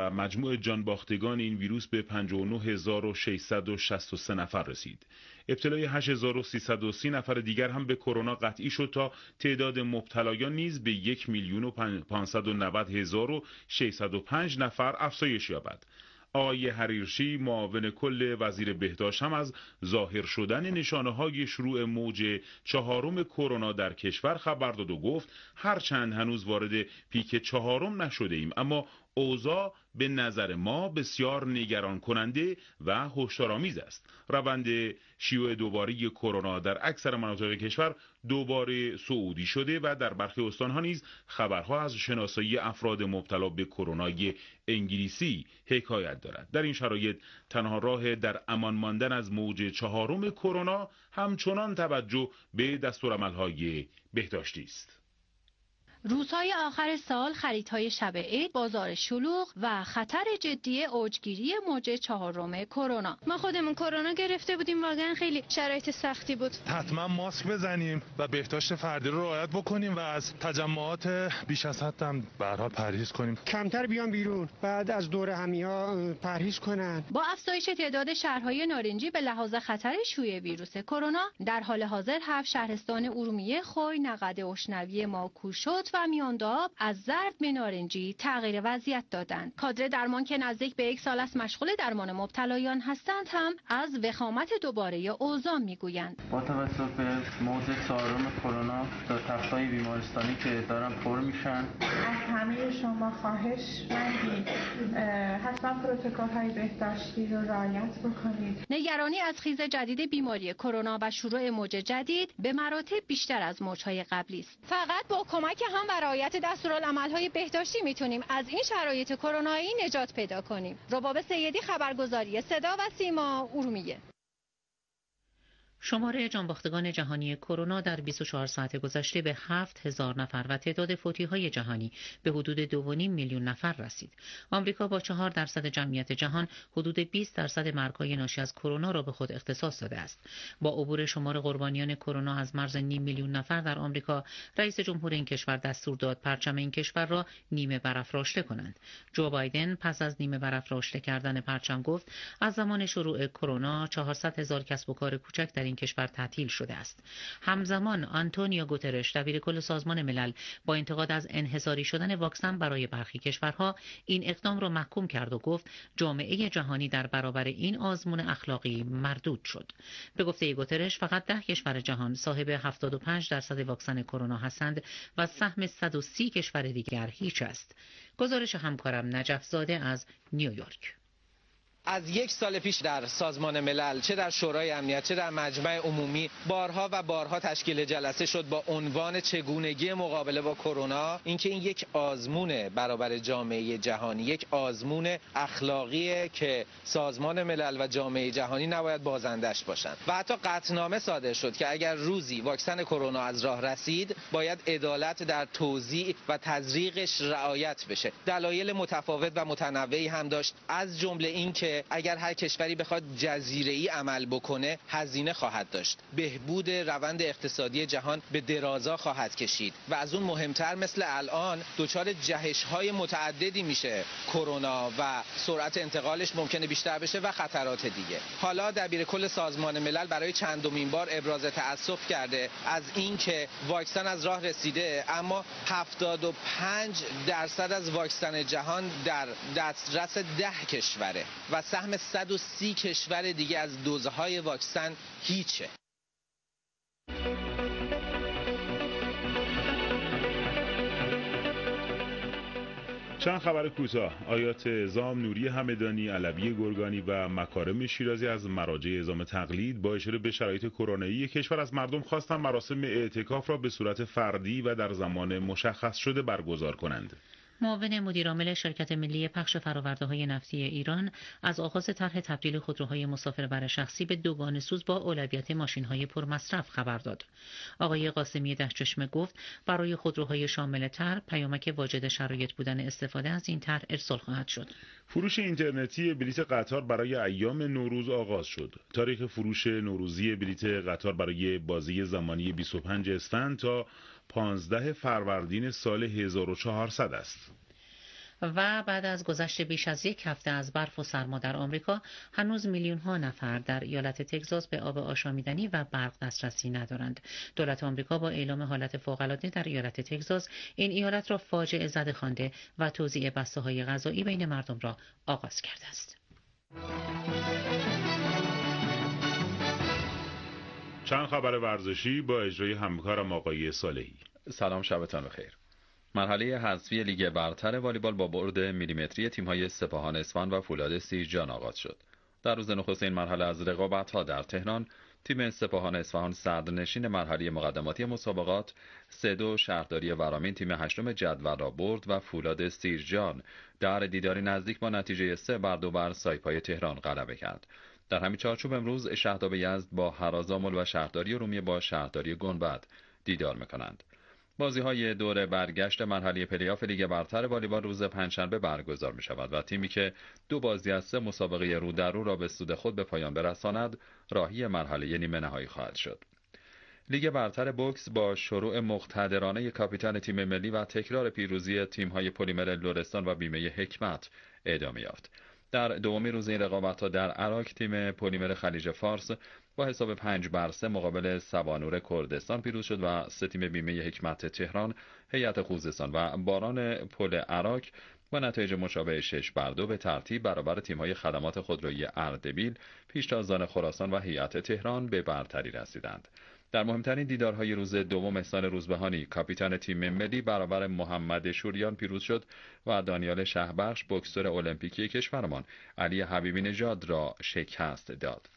و مجموع جانباختگان این ویروس به 59663 نفر رسید. ابتلای 8330 نفر دیگر هم به کرونا قطعی شد تا تعداد مبتلایان نیز به 1,590,605 نفر افزایش یابد. آقای حریرشی معاون کل وزیر بهداشت هم از ظاهر شدن نشانه‌های شروع موج چهارم کرونا در کشور خبر داد و گفت هرچند هنوز وارد پیک چهارم نشده ایم، اما اوضاع به نظر ما بسیار نگران کننده و هشدارآمیز است. روند شیوع دوباره کرونا در اکثر مناطق کشور دوباره صعودی شده و در برخی استانها نیز خبرها از شناسایی افراد مبتلا به کرونای انگلیسی حکایت دارد. در این شرایط تنها راه در امان ماندن از موج چهارم کرونا همچنان توجه به دستورالعمل‌های بهداشتی است. روزهای آخر سال، خریدهای شب عید، بازار شلوغ و خطر جدی اوجگیری موج چهارم کرونا. ما خودمون کرونا گرفته بودیم، واقعا خیلی شرایط سختی بود. حتما ماسک بزنیم و بهداشت فردی رو رعایت بکنیم و از تجمعات بیش از حد هم به هر حال پرهیز کنیم. کمتر بیان بیرون، بعد از دور همی‌ها پرهیز کنن. با افزایش تعداد شهرهای نارنجی به لحاظ خطر شیوع ویروس کرونا، در حال حاضر 7 شهرستان ارومیه، خوی، نقد اشنوی، ماکوشت و میانداب از زرد به نارنجی تغییر وضعیت دادند. کادر درمان که نزدیک به 1 سال است مشغول درمان مبتلایان هستند هم از وخامت دوباره اوضاع میگویند. با توجه به موج چهارم کرونا در تخت‌های بیمارستانی که دارن پر میشن، از همه شما خواهش مندیم حتما پروتکل‌های بهداشتی رو رعایت بکنید. نگرانی از خیز جدید بیماری کرونا و شروع موج جدید به مراتب بیشتر از موج‌های قبلی است. فقط با کمک هم و رعایت دستورالعمل‌های بهداشتی میتونیم از این شرایط کرونایی نجات پیدا کنیم. رباب سیدی، خبرگزاری صدا و سیما، ارومیه. شماره جانباختگان جهانی کرونا در 24 ساعت گذشته به 7000 نفر و تعداد فوتی‌های جهانی به حدود 2.5 میلیون نفر رسید. آمریکا با 4% جمعیت جهان حدود 20% مرگ‌های ناشی از کرونا را به خود اختصاص داده است. با عبور شمار قربانیان کرونا از مرز نیم میلیون نفر در آمریکا، رئیس جمهور این کشور دستور داد پرچم این کشور را نیمه برافراشته کنند. جو بایدن پس از نیمه برافراشته کردن پرچم گفت از زمان شروع کرونا 400,000 کسب و کار کوچک در این کشور تعطیل شده است. همزمان آنتونیو گوترش دبیر کل سازمان ملل با انتقاد از انحصاری شدن واکسن برای برخی کشورها این اقدام را محکوم کرد و گفت جامعه جهانی در برابر این آزمون اخلاقی مردود شد. به گفته گوترش فقط 10 کشور جهان صاحب 75% واکسن کرونا هستند و سهم 130 کشور دیگر هیچ است. گزارش همکارم نجف زاده از نیویورک. از 1 سال پیش در سازمان ملل، چه در شورای امنیت چه در مجمع عمومی، بارها و بارها تشکیل جلسه شد با عنوان چگونگی مقابله با کرونا. اینکه این یک آزمون برابر جامعه جهانی، یک آزمون اخلاقیه که سازمان ملل و جامعه جهانی نباید بازندش باشند. و حتی قطعنامه صادر شد که اگر روزی واکسن کرونا از راه رسید، باید عدالت در توزیع و تزریقش رعایت بشه. دلایل متفاوت و متنوعی هم داشت، از جمله این که اگر هر کشوری بخواد جزیره‌ای عمل بکنه هزینه خواهد داشت، بهبود روند اقتصادی جهان به درازا خواهد کشید و از اون مهمتر مثل الان دچار جهش‌های متعددی میشه کرونا و سرعت انتقالش ممکنه بیشتر بشه و خطرات دیگه. حالا دبیر کل سازمان ملل برای چندمین بار ابراز تأسف کرده از این که واکسن از راه رسیده، اما 75% از واکسن جهان در دسترس 10 کشوره و سهم 130 کشور دیگه از دوزهای واکسن هیچه. چند خبر کوتاه. آیات اعظام، نوری همدانی، علوی گرگانی و مکارم شیرازی از مراجع اعظام تقلید با اشاره به شرایط کرونایی کشور از مردم خواستند مراسم اعتکاف را به صورت فردی و در زمان مشخص شده برگزار کنند. معاون مدیرعامل شرکت ملی پخش فرآورده‌های نفتی ایران از آغاز طرح تبدیل خودروهای مسافربر شخصی به دوگانه سوز با اولویت ماشین‌های پرمصرف خبر داد. آقای قاسمی دهچشمه گفت برای خودروهای شامل طرح پیامک واجد شرایط بودن استفاده از این طرح ارسال خواهد شد. فروش اینترنتی بلیت قطار برای ایام نوروز آغاز شد. تاریخ فروش نوروزی بلیت قطار برای بازی زمانی 25 اسفند تا 15 فروردین سال 1400 است. و بعد از گذشت بیش از یک هفته از برف و سرما در آمریکا، هنوز میلیون ها نفر در ایالت تگزاس به آب آشامیدنی و برق دسترسی ندارند. دولت آمریکا با اعلام حالت فوق‌العاده در ایالت تگزاس این ایالت را فاجعه زده خوانده و توزیع بسته‌های غذایی بین مردم را آغاز کرده است. چند خبر ورزشی با اجرای همکارم آقای صالحی. سلام، شبتان بخیر. مرحله حذفی لیگ برتر والیبال با برد میلیمتری تیم‌های سپاهان اصفهان و فولاد سیرجان آغاز شد. در روز نخست این مرحله از رقابت‌ها در تهران، تیم سپاهان اصفهان صدرنشین مرحله مقدماتی مسابقات 3-2 شهرداری ورامین تیم هشتم جدول را برد و فولاد سیرجان در دیداری نزدیک با نتیجه 3-2 بر سایپای تهران غلبه کرد. در همین چارچوب امروز شهداب یزد با هرازامل و شهرداری رومیه با شهرداری گنبد دیدار می‌کنند. بازی‌های دور برگشت مرحله پلی‌آف لیگ برتر والیبال روز پنجشنبه برگزار می‌شود و تیمی که 2 بازی از 3 مسابقه رو در رو را به سود خود به پایان برساند، راهی مرحله نیمه نهایی خواهد شد. لیگ برتر بوکس با شروع مقتدرانه کاپیتان تیم ملی و تکرار پیروزی تیم‌های پلیمر لرستان و بیمه حکمت ادامه یافت. در دومین روز این رقابت‌ها در عراق تیم پلیمر خلیج فارس با حساب 5-3 مقابل سبانور کردستان پیروز شد و 3 تیم بیمه حکمت تهران، هیئت خوزستان و باران پل عراق با نتایج مشابه 6-2 به ترتیب برابر تیم‌های خدمات خودرویی اردبیل، پیشتازان خراسان و هیئت تهران به برتری رسیدند. در مهمترین دیدارهای روز دوم احسان روزبهانی کاپیتان تیم ملی برابر محمد شوریان پیروز شد و دانیال شهبخش بوکسور المپیکی کشورمان علی حبیبی نژاد را شکست داد.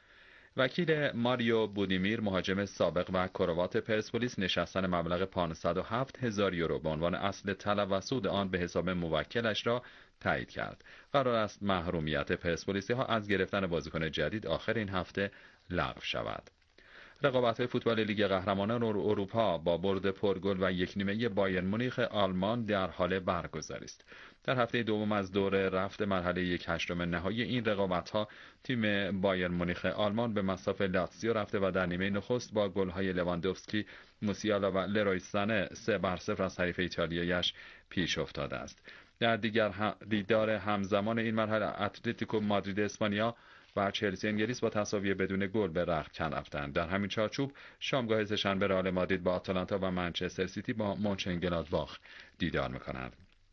وکیل ماریو بودیمیر مهاجم سابق و کروات پرسپولیس نشستن مبلغ 507,000 یورو به عنوان اصل طلب و سود آن به حساب موکلش را تایید کرد. قرار است محرومیت پرسپولیسی ها از گرفتن بازیکن جدید آخر این هفته لغو شود. رقابت‌های فوتبال لیگ قهرمانان اروپا با برد پرگل و 1-0 بایرن مونیخ آلمان در حال برگزاری است. در هفته دوم از دور رفت مرحله 1/8 نهایی این رقابت‌ها تیم بایرن مونیخ آلمان به مصاف لاتزیو رفته و در نیمه نخست با گل‌های لواندوفسکی، موسیالا و لروی سانه 3-0 از حریف ایتالیایش پیش افتاده است. در دیدار همزمان این مرحله اتلتیکو مادرید اسپانیا و چلسی انگلیس با تساوی بدون گل به رختکن رفتند. در همین چارچوب شامگاه سه‌شنبه رئال مادرید با آتالانتا و منچستر سیتی با مونچنگلادباخ دیدار می‌کنند.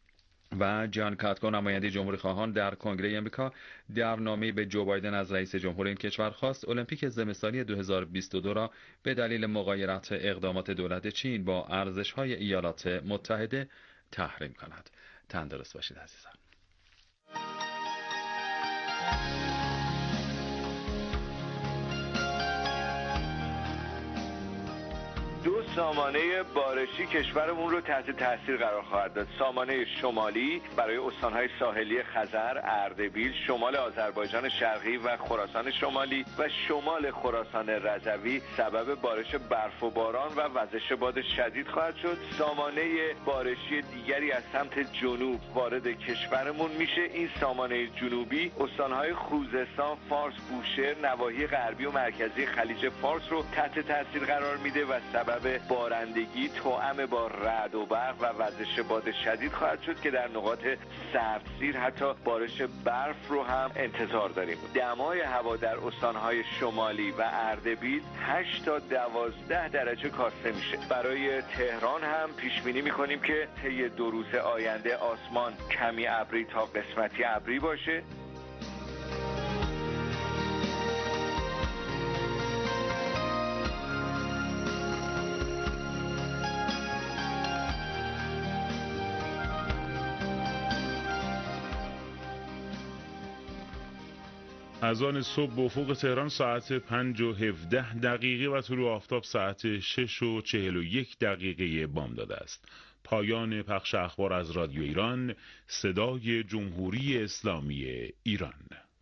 و جان کاتکو نماینده جمهوری خواهان در کنگره آمریکا در نامه‌ای به جو بایدن از رئیس جمهور این کشور خواست المپیک زمستانی 2022 را به دلیل مغایرت اقدامات دولت چین با ارزش‌های ایالات متحده تحریم کند. تندرست باشید عزیزان. دو سامانه بارشی کشورمون رو تحت تاثیر قرار خواهد داد. سامانه شمالی برای استانهای ساحلی خزر، اردبیل، شمال آذربایجان شرقی و خراسان شمالی و شمال خراسان رضوی سبب بارش برف و باران و وزش باد شدید خواهد شد. سامانه بارشی دیگری از سمت جنوب وارد کشورمون میشه. این سامانه جنوبی استانهای خوزستان، فارس، بوشهر، نواحی غربی و مرکزی خلیج فارس رو تحت تاثیر قرار میده و سبب بارندگی توأم با رعد و برق و وزش باد شدید خواهد شد که در نقاط سردسیر حتی بارش برف رو هم انتظار داریم. دمای هوا در استانهای شمالی و اردبیل 8 تا 12 درجه کاسته میشه. برای تهران هم پیش بینی میکنیم که طی 2 روز آینده آسمان کمی ابری تا قسمتی ابری باشه. از آن صبح به افق تهران ساعت 5:17 و طلوع آفتاب ساعت 6:41 بامداد است. پایان پخش اخبار از رادیو ایران، صدای جمهوری اسلامی ایران.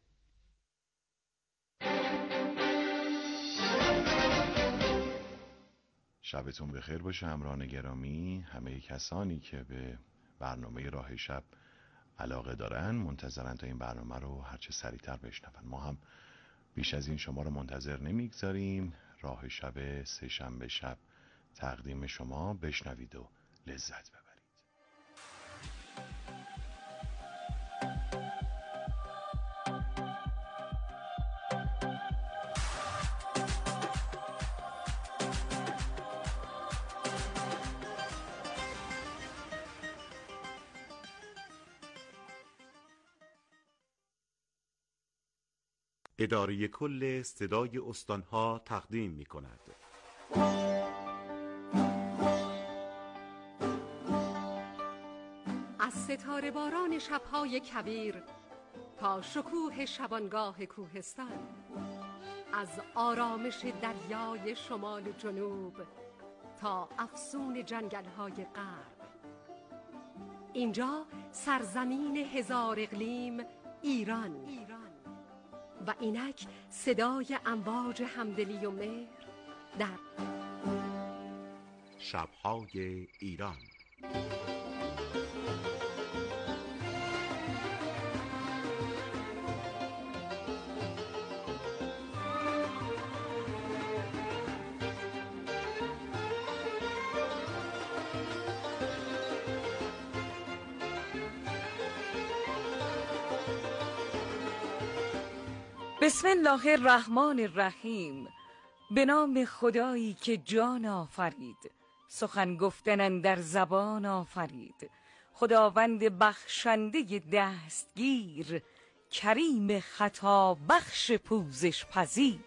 شبتون بخیر باشه همراهان گرامی. همه کسانی که به برنامه راه شب علاقه دارن منتظرن تا این برنامه رو هرچه سریعتر بشنون. ما هم بیش از این شما رو منتظر نمیگذاریم. راه شب سه‌شنبه شب تقدیم شما، بشنوید و لذت ببرید. اداره کل صدای استانها تقدیم می کند. از ستاره باران شبهای کویر تا شکوه شبانگاه کوهستان، از آرامش دریای شمال و جنوب تا افسون جنگل‌های غرب، اینجا سرزمین هزار اقلیم ایران و اینک صدای امواج همدلی و مهر در شب‌های ایران. بسم الله الرحمن الرحیم. به نام خدایی که جان آفرید، سخن گفتن اندر زبان آفرید. خداوند بخشنده دستگیر، کریم خطا بخش پوزش پذیر.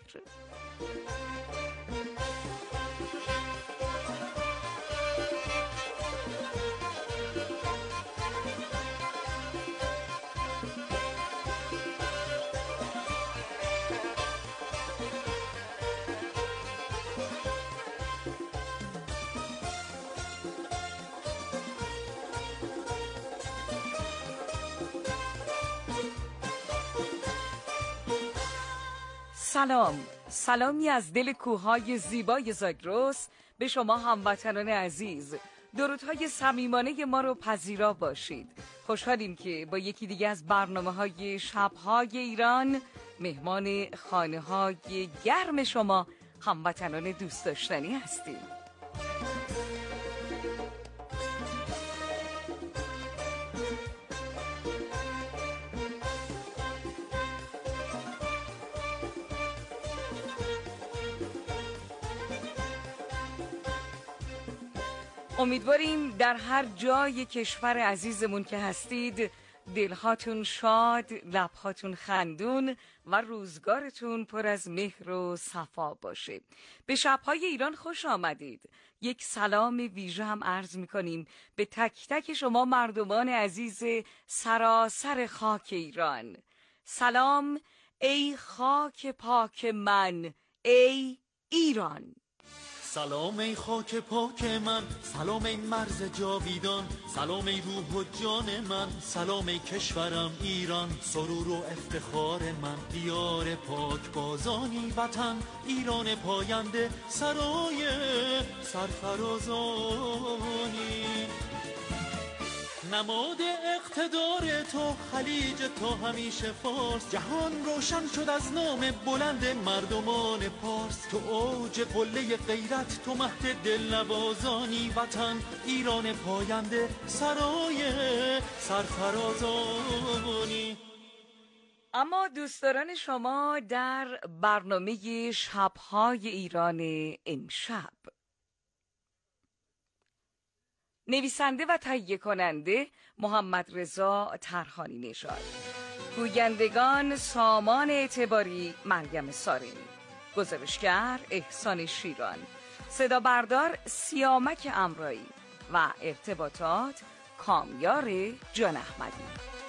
سلامی از دل کوههای زیبای زاگرس به شما هموطنان عزیز. درودهای صمیمانه ما رو پذیرا باشید. خوشحالیم که با یکی دیگه از برنامه‌های شب‌های ایران مهمان خانه‌های گرم شما هموطنان دوست داشتنی هستیم. امیدواریم در هر جای کشور عزیزمون که هستید دلهاتون شاد، لبهاتون خندون و روزگارتون پر از مهر و صفا باشه. به شب‌های ایران خوش آمدید. یک سلام ویژه هم عرض می‌کنیم به تک تک شما مردمان عزیز سراسر خاک ایران. سلام ای خاک پاک من، ای ایران. سلام ای خاک پاک من، سلام ای مرز جاویدان، سلام ای روح و جان من، سلام ای کشورم ایران، سرور و افتخار من، دیار پاک بازانی وطن، ایران پاینده سرای سرفرازانی. نماد اقتدار تو خلیج تو همیشه فارس، جهان روشن شد از نام بلند مردمان پارس. تو اوج قله غیرت، تو مهد دلنوازانی وطن، ایران پاینده سرای سرفرازانی. اما دوستداران شما در برنامه شب‌های ایران امشب، نویسنده و تهیه کننده محمد رضا ترحانی نژاد، گویندگان سامان اعتباری، مریم سارمی، گزارشگر احسان شیران، صدا بردار سیامک امرایی و ارتباطات کامیار جان احمدی.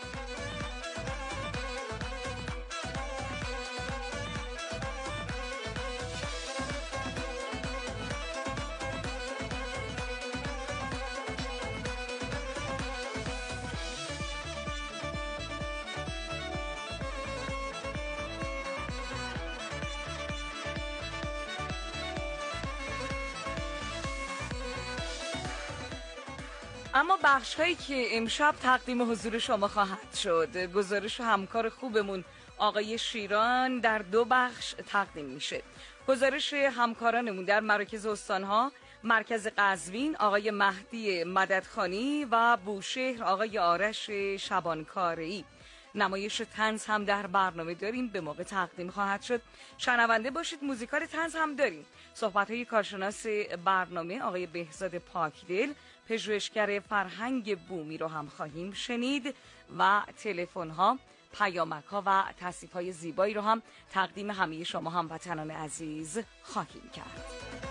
اما بخش هایی که امشب تقدیم حضور شما خواهد شد، گزارش همکار خوبمون آقای شیران در 2 بخش تقدیم میشه. گزارش همکارانمون در مراکز استانها، مرکز قزوین آقای مهدی مددخانی و بوشهر آقای آرش شبانکاره‌ای. نمایش طنز هم در برنامه داریم، به موقع تقدیم خواهد شد. شنونده باشید. موزیکال طنز هم داریم. صحبت‌های کارشناس برنامه آقای بهزاد پاکدل، پژوهشگر فرهنگ بومی رو هم خواهیم شنید و تلفن‌ها پیامک‌ها و تصنیف‌های زیبایی رو هم تقدیم همه شما هموطنان عزیز خواهیم کرد.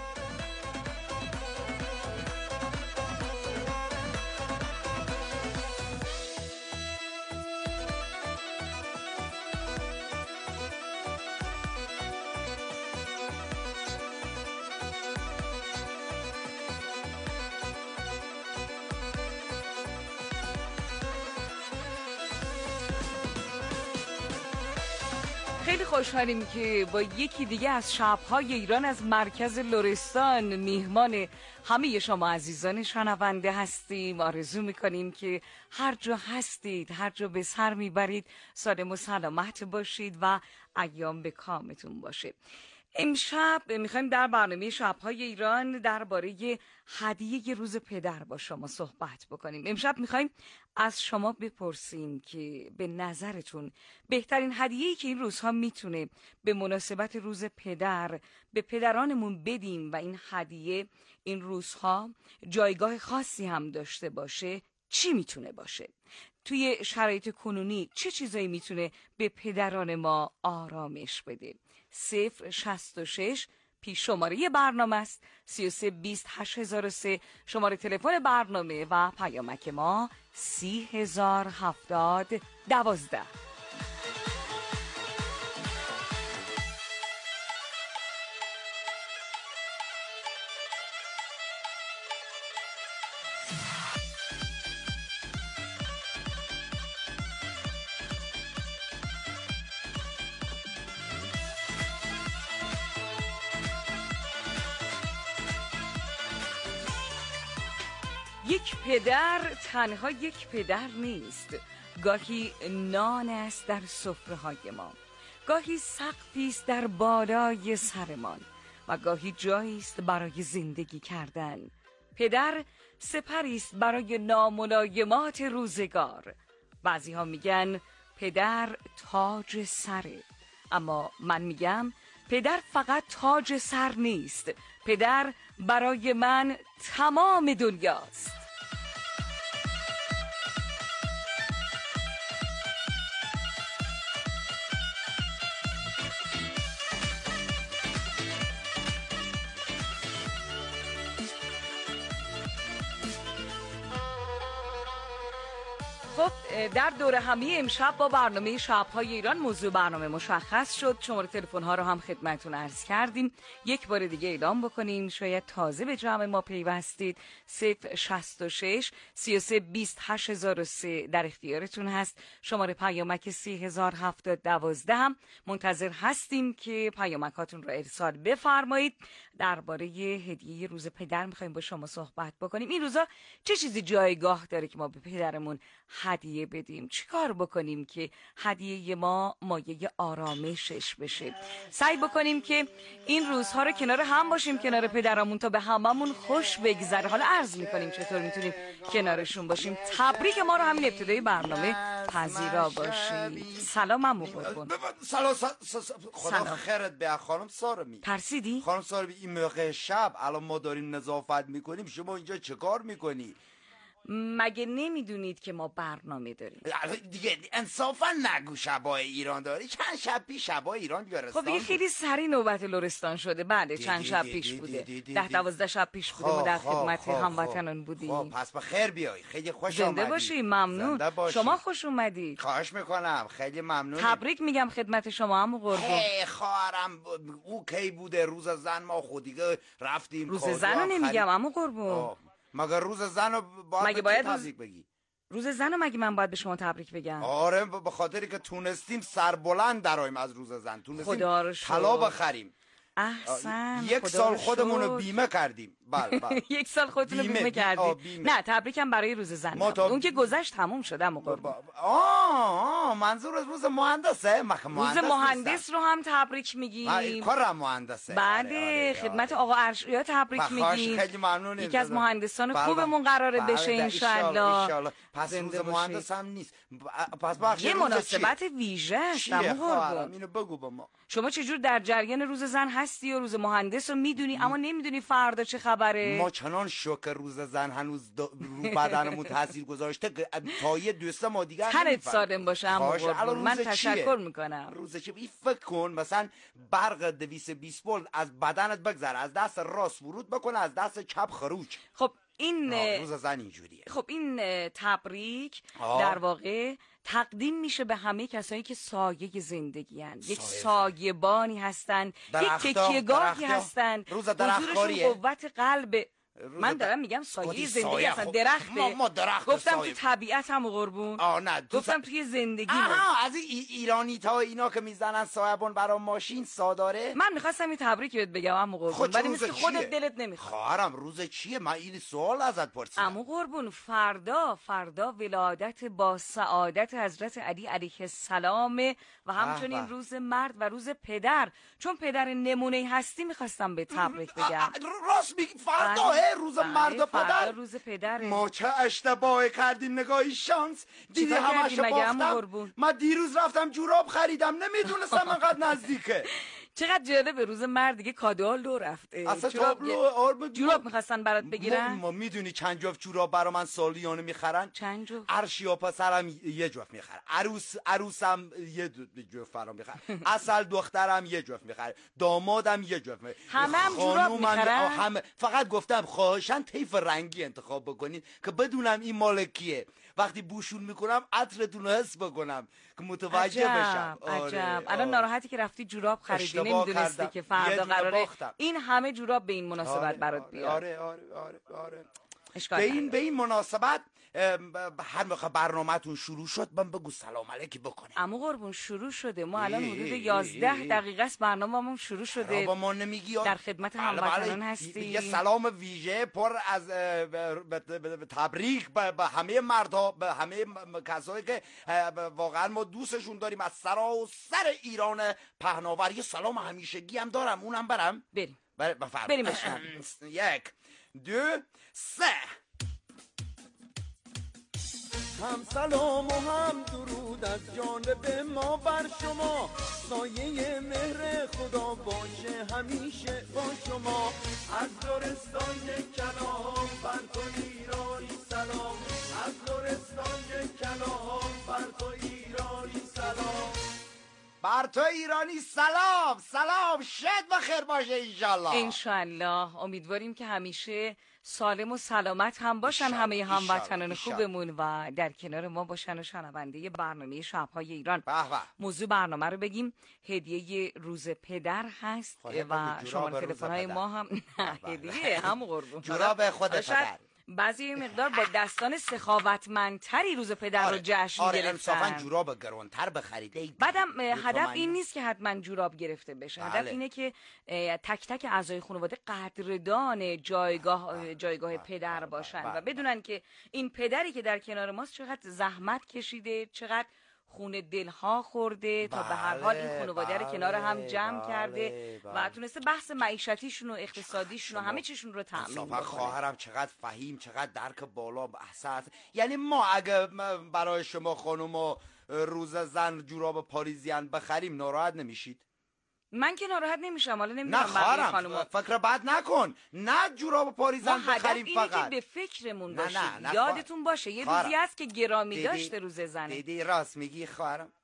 خیلی خوشحالیم که با یکی دیگه از شب‌های ایران از مرکز لرستان میهمان همه شما عزیزان شنونده هستیم. آرزو میکنیم که هر جا هستید، هر جا به سر میبرید، سالم و سلامت باشید و ایام به کامتون باشه. امشب میخوایم در برنامه شب‌های ایران درباره هدیه روز پدر با شما صحبت بکنیم. امشب میخوایم از شما بپرسیم که به نظرتون بهترین هدیه‌ای که این روزها میتونه به مناسبت روز پدر به پدرانمون بدیم و این هدیه این روزها جایگاه خاصی هم داشته باشه چی میتونه باشه؟ توی شرایط کنونی چه چیزایی میتونه به پدران ما آرامش بده؟ 066 پیش شماره برنامه است 33208003 شماره تلفن برنامه و پیامک ما 307012. یک پدر تنها یک پدر نیست، گاهی نان است در سفره‌های ما، گاهی سقفی است در بالای سرمان و گاهی جایی است برای زندگی کردن. پدر سپری است برای ناملایمات روزگار. بعضی ها میگن پدر تاج سره، اما من میگم پدر فقط تاج سر نیست، پدر برای من تمام دنیاست. خب در دوره همی امشب با برنامه شب‌های ایران موضوع برنامه مشخص شد. شماره تلفن ها رو هم خدمتتون عرض کردیم. یک بار دیگه اعلام بکنیم، شاید تازه به جمع ما پیوستید. 066 33208003 در اختیارتون هست. شماره پیامک 307012 هم منتظر هستیم که پیامکاتون رو ارسال بفرمایید. درباره هدیه روز پدر می‌خوایم با شما صحبت بکنیم. این روزا چه چیزی جایگاه داره که ما به پدرمون هدیه بدیم؟ چیکار بکنیم که هدیه ما مایه آرامشش بشه؟ سعی بکنیم که این روزها رو کنار هم باشیم، کنار پدرامون، تا به هممون خوش بگذره. حالا عرض میکنیم چطور میتونیم کنارشون باشیم. تبریک ما رو همین ابتدای برنامه پذیرا باشید. سلام عمو قربون. سلام خدا خیرت به خانم سارمی. ترسیدی؟ خانم سارمی این موقع شب الان ما داریم نظافت میکنیم، شما اینجا چه کار میکنی؟ مگه نمیدونید که ما برنامه داریم؟ دیگه انصافا نگو شبای ایران داری. چند شب پیش شبای ایران لرستان. خب دیگه خیلی سری نوبت لرستان شده. بله چند شب پیش بوده، 10-12 شب پیش بوده. ما در خدمت هموطنان بودیم. پس بخیر بیای، خیلی خوش آمدید. زنده باشی، ممنون. شما خوش اومدید. خواهش میکنم، خیلی ممنون. تبریک میگم خدمت شما عمو قربون. خواهرم او کی بوده روز زن؟ ما خودیگه رفتیم روز زن رو نمیگم عمو قربون. مگر روز زن رو باید تبریک بگی؟ روز زن رو مگه من باید به شما تبریک بگم؟ آره، به خاطری که تونستیم سربلند دراییم از روز زن، تونستیم طلا بخریم. احسن. یک سال خودمون رو بیمه کردیم. بله یک سال خودتون رو بیمه کردیم. نه تبریکم برای روز زن. اون که گذشت تموم شده عمو قربون. منظور از روز مهندسه؟ روز مهندس رو هم تبریک میگیم. کارم مهندسه. بعد خدمت آقا ارشیا تبریک میگیم. خیلی ممنونیم. یکی از مهندسان خوبمون قراره بشه ان شاءالله. پس روز مهندس هم نیست. پس بخش یه مناسبت ویژه است عمو قربون. اینو بگو با ما. شما چجور در جریان روز زن هستی و روز مهندس رو میدونی اما نمیدونی فردا چه خبره. ما چنان شوک روز زن هنوز رو بدنمون تاثیر گذاشته که تا یه 2 ما دیگه تنت سالم باشه. من تشکر میکنم. روز چه فکر کن مثلا برق 220 ولت از بدنت بگذره، از دست راست ورود بکنه، از دست چپ خروج. خب این روز زن اینجوریه. خب این تبریک در واقع تقدیم میشه به همه کسایی که سایه زندگی هستند، یک سایه‌بانی هستند، یک تکیه‌گاهی هستند، حضورشون قوت قلب. من دارم میگم سایه زندگی هستن. درخته. ما درخت گفتم تو طبیعت هم قربون. نه گفتم توی زندگی. از این ایرانی تا اینا که میزنن سایبون برای ماشین ساداره. من میخواستم این تبریک بهت بگم عمو قربون، ولی مثل خودت دلت نمیخواد. خواهرم روز چیه؟ من این سوال ازت پرسیدم. عمو قربون فردا ولادت با سعادت حضرت علی علیه السلام و همچنین روز مرد و روز پدر. چون پدر نمونه هستی میخواستم به تبریک بگم. راست میگی. فردا روز مرد و پدر. روز پدر. ما چه اشتباهی کردیم. نگاهی شانس دیدی همش باختم. من دیروز رفتم جوراب خریدم، نمیدونستم انقدر نزدیکه. چقدر جالبه روز مرد دیگه کادو لو رفته. اصلا جوراب میخواستن برات بگیرن. ما میدونی چند جفت جوراب برا من سالیانه میخرن؟ چند جفت؟ ارشیا پسرم یه جفت میخره، عروسم یه جفت برام میخره، اصل دخترم یه جفت میخره، دامادم یه جفت میخره. همه جوراب میخرن. فقط گفتم خواهشاً طیف رنگی انتخاب بکنید که بدونم این مال کیه. وقتی بوشون میکنم عطرتون رو حس بکنم که متوجه بشم. عجب. الان ناراحتی که رفتی جوراب خریدی، نمیدونستی که فردا قراره این همه جوراب به این مناسبت برات بیاد. آره. به این مناسبت هر موقع برنامه‌تون شروع شد من بگو سلام علیکی بکنه. عمو قربون شروع شده. ما الان حدود 11 دقیقه است برنامه‌مون شروع شده. با ما نمیگی در خدمت هموطنان هستیم. یه سلام ویژه پر از تبریک به همه مردها، به همه کسایی که واقعا ما دوستشون داریم از سراسر ایران پهناور. یه سلام همیشگی هم دارم، اونم برم. بریم بشنویم. 1 2 3. هم سلام و هم درود از جانب ما بر شما، سایه مهر خدا باشه همیشه با شما. از لرستان کلام بر تو ایرانی سلام، از لرستان کلام بر تو ایرانی سلام. بر تو ایرانی سلام. شد و خیر باشه انشالله. امیدواریم که همیشه سالم و سلامت هم باشن همه هموطنان خوبمون و در کنار ما باشن و شنونده برنامه شب‌های ایران. موضوع برنامه رو بگیم. هدیه روز پدر هست و شماره تلفن‌های ما هم هدیه هم قربون جوراب خود پدر. بعضی مقدار با دستان سخاوتمندتری روز پدر رو جشن گرفتن. انصافا جوراب گرانتر بخرید. بعدم هدف این نیست که حتما جوراب گرفته بشه. هدف اینه که تک تک اعضای خانواده قدردان جایگاه پدر باشن و بدونن که این پدری که در کنار ماست چقدر زحمت کشیده، چقدر خون دلها خورده تا به هر حال این خانواده رو کنار هم جمع کرده و تونسته بحث معیشتیشون و اقتصادیشون و همه چیشون رو تامین کنه. خواهرم چقدر فهیم، چقدر درک بالا بحث. یعنی ما اگه برای شما خانوما روز زن جوراب پاریزیان بخریم ناراحت نمیشید؟ من که ناراحت نمیشم. حالا نمیدونم بقیه خانوما. فکر بد نکن. نه جوراب پاریزن بخریم فقط. که به فکرمون باشید. یادتون باشه یه روزی هست که گرامی داشته روز زنه. دیدی راست میگی خواهرم.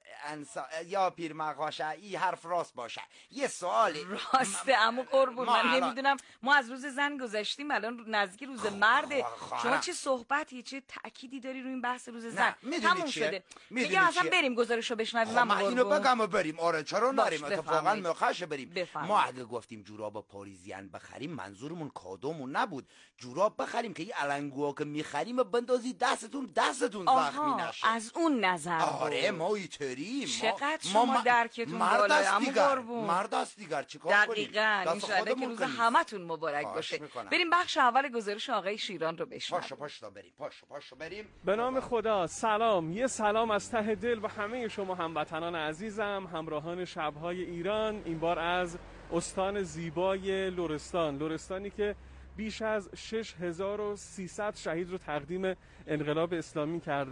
یا پیرمرد این حرف راست باشه. یه سوالی راسته عمو قربون. من نمیدونم ما از روز زن گذشتیم الان نزدیک روز مرده. شما چه صحبتی چه تأکیدی داری روی این بحث روز زن؟ تموم شده دیگه. اصلا بریم گزارشو بشنویم. من اینو بگم و بریم. آره چرا نریم؟ اتفاقا میخواشه بریم. ما اگه گفتیم جوراب پاریزیان بخریم منظورمون کادومون نبود. جوراب بخریم که این علنگوها که میخریم بندازی دستتون زخمی نشه. از اون نظر. آره ما اینطوری. چقدر شما درکتون بالای عمو قربون. مرد است دیگر چیکار کنیم؟ دقیقاً. انشالله که روز همتون مبارک باشه. بریم بخش اول گزارش آقای شیران رو بشنویم. پاشو بریم. به نام خدا. سلام. یه سلام از ته دل به همه شما هموطنان عزیزم، همراهان شب‌های ایران. این بار از استان زیبای لرستانی که بیش از 6300 شهید رو تقدیم انقلاب اسلامی کرده.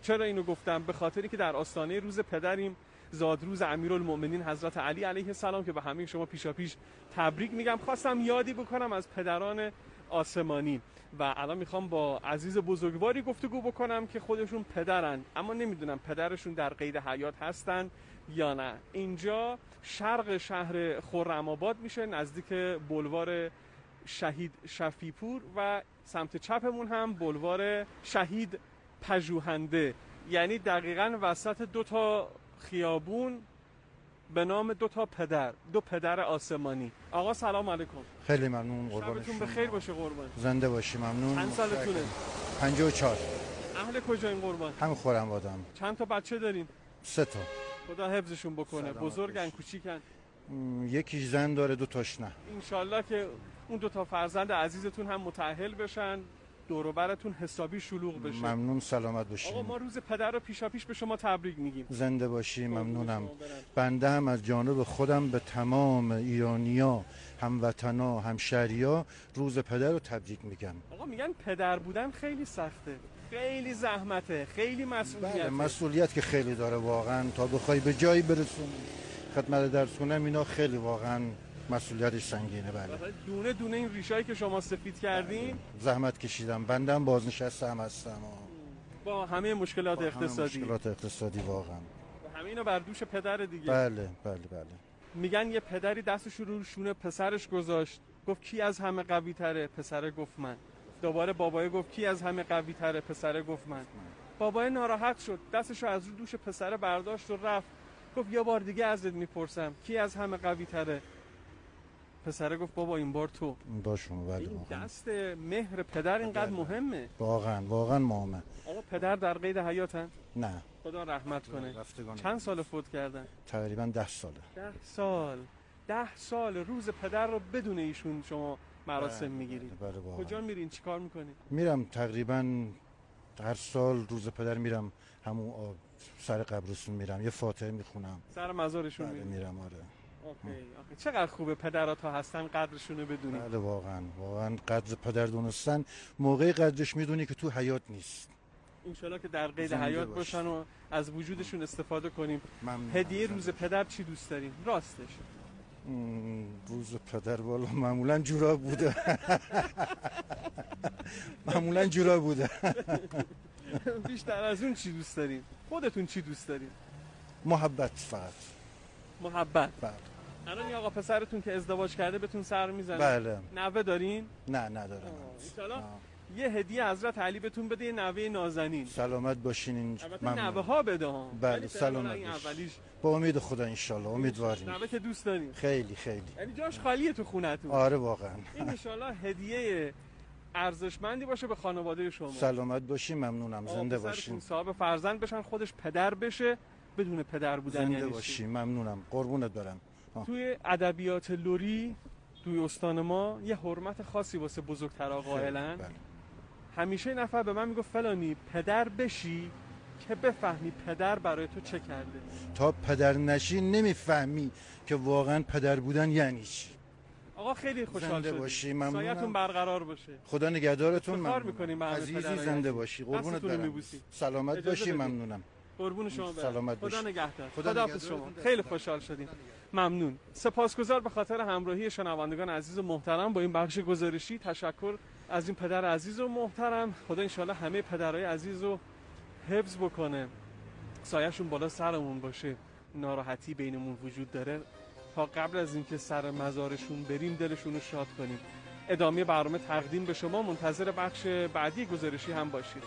چرا اینو گفتم؟ به خاطری که در آستانه روز پدریم، زادروز امیرالمؤمنین حضرت علی علیه السلام که به همه شما پیشاپیش تبریک میگم. خواستم یادی بکنم از پدران آسمانی و الان میخوام با عزیز بزرگواری گفتگو بکنم که خودشون پدرن اما نمیدونم پدرشون در قید حیات هستن یا نه. اینجا شرق شهر خرم‌آباد میشه، نزدیک بلوار شهید شفیپور و سمت چپمون هم بلوار شهید پژوهنده، یعنی دقیقاً وسط دو تا خیابون به نام دو پدر آسمانی. آقا سلام علیکم. خیلی ممنون قربان شبتون بخیر باشه قربان. زنده باشی. ممنون. چند سالتونه؟ 54. اهل کجا این قربان؟ هم خرم‌آبادم. چند تا بچه دارین؟ 3 تا. خدا حفظشون بکنه. بزرگن کوچیکن؟ یکیش زن داره، 2 تاش نه. انشالله که اون 2 تا فرزند عزیزتون هم متأهل بشن، دور و برتون حسابی شلوغ بشه. ممنون، سلامت باشین. آقا ما روز پدر رو پیشاپیش به شما تبریک میگیم. زنده باشی. ممنونم. بنده هم از جانب خودم به تمام ایرانیا، هموطنا، همشهریا روز پدر رو تبریک میگم. آقا میگن پدر بودن خیلی سخته، خیلی زحمته، خیلی مسئولیته. مسئولیت که خیلی داره واقعا، تا بخوای به جایی برسونی خدمت درس کنم، اینا خیلی واقعا مسئولیتش سنگینه. بله. دونه دونه این ریشایی که شما سفید کردین زحمت کشیدم. بنده هم بازنشسته هم هستم با همه مشکلات اقتصادی. مشکلات اقتصادی واقعا. همه اینا بر دوش پدر دیگه. بله. میگن یه پدری دستش رو شونه پسرش گذاشت، گفت کی از همه قوی تره؟ پسر گفت من. دوباره بابای گفت کی از همه قوی تره؟ پسر گفت من. بابای ناراحت شد، دستش رو از رو دوش پسر برداشت و رفت، گفت یه بار دیگه ازت میپرسم کی از همه قوی تره؟ پسره گفت بابا این بار تو. باشون. بله. این دست مهر پدر اینقدر مهمه. واقعا مهمه. آقا پدر در قید حیاتن؟ نه. خدا رحمت کنه. چند سال فوت کردن؟ تقریبا 10 ساله. 10 سال روز پدر رو بدون ایشون شما مراسم میگیرید. بله. کجا میرین؟ چیکار میکنید؟ میرم تقریبا هر سال روز پدر میرم همون سر قبرشون میرم، یه فاتحه میخونم، سر مزارشون میرم. آره. اوکی. چقدر خوبه پدرات ها هستن قدرشون رو بدونی. بله واقعا قدر پدر دونستن، موقعی قدرش میدونی که تو حیات نیست. انشالله که در قید حیات باشن و از وجودشون استفاده کنیم. هدیه روز پدر چی دوست داریم؟ راستش روز پدر والا معمولا جوراب بوده. معمولا جوراب بوده. بیشتر از اون چی دوست داریم؟ خودتون چی دوست داریم؟ محبت. فقط محبت. بله. الان این آقا پسرتون که ازدواج کرده بهتون سر میزنه؟ بله. نوه دارین؟ نه ندارم. انشالله یه هدیه حضرت علی بهتون بده، یه نوه نازنین. سلامت باشین. البته نوه ها بده ها. بله سلامت باشین. با امید خدا انشالله. امیدواریم. نوه که دوست داریم. خیلی. یعنی جاش خالیه تو خونتون. آره واقعا. این انشالله هدیه ارزشمندی باشه به خانواده شما. سلامت باشین. ممنونم. زنده باشین. صاحب فرزند بشن، خودش پدر بشه بدون پدر بودن. زنده باشین. ممنونم. قربونت برم. توی ادبیات لری توی استان ما یه حرمت خاصی واسه بزرگترا قائلن. همیشه نفر به من میگه فلانی پدر بشی که بفهمی پدر برای تو چه کرده. تا پدر نشی نمیفهمی که واقعا پدر بودن یعنی چی. آقا خیلی خوشحال شدیم. باشی. ممنونم. سایه‌تون برقرار باشه. خدا نگهدارتون. کار می‌کنیم با عزیزی. زنده باشی. قربونت برم. سلامت باشی. ممنونم. قربون شما برم. سلامت باشی. خدا نگهدار. خداحافظ شما. خیلی خوشحال شدیم. ممنون. سپاسگزار به خاطر همراهی شنوندگان عزیز و محترم با این بخش گزارشی. تشکر از این پدر عزیز و محترم. خدا انشالله همه پدرای عزیز رو حفظ بکنه، سایه‌شون بالا سرمون باشه. ناراحتی بینمون وجود داره، تا قبل از اینکه سر مزارشون بریم دلشون رو شاد کنیم. ادامه برنامه تقدیم به شما. منتظر بخش بعدی گزارشی هم باشید.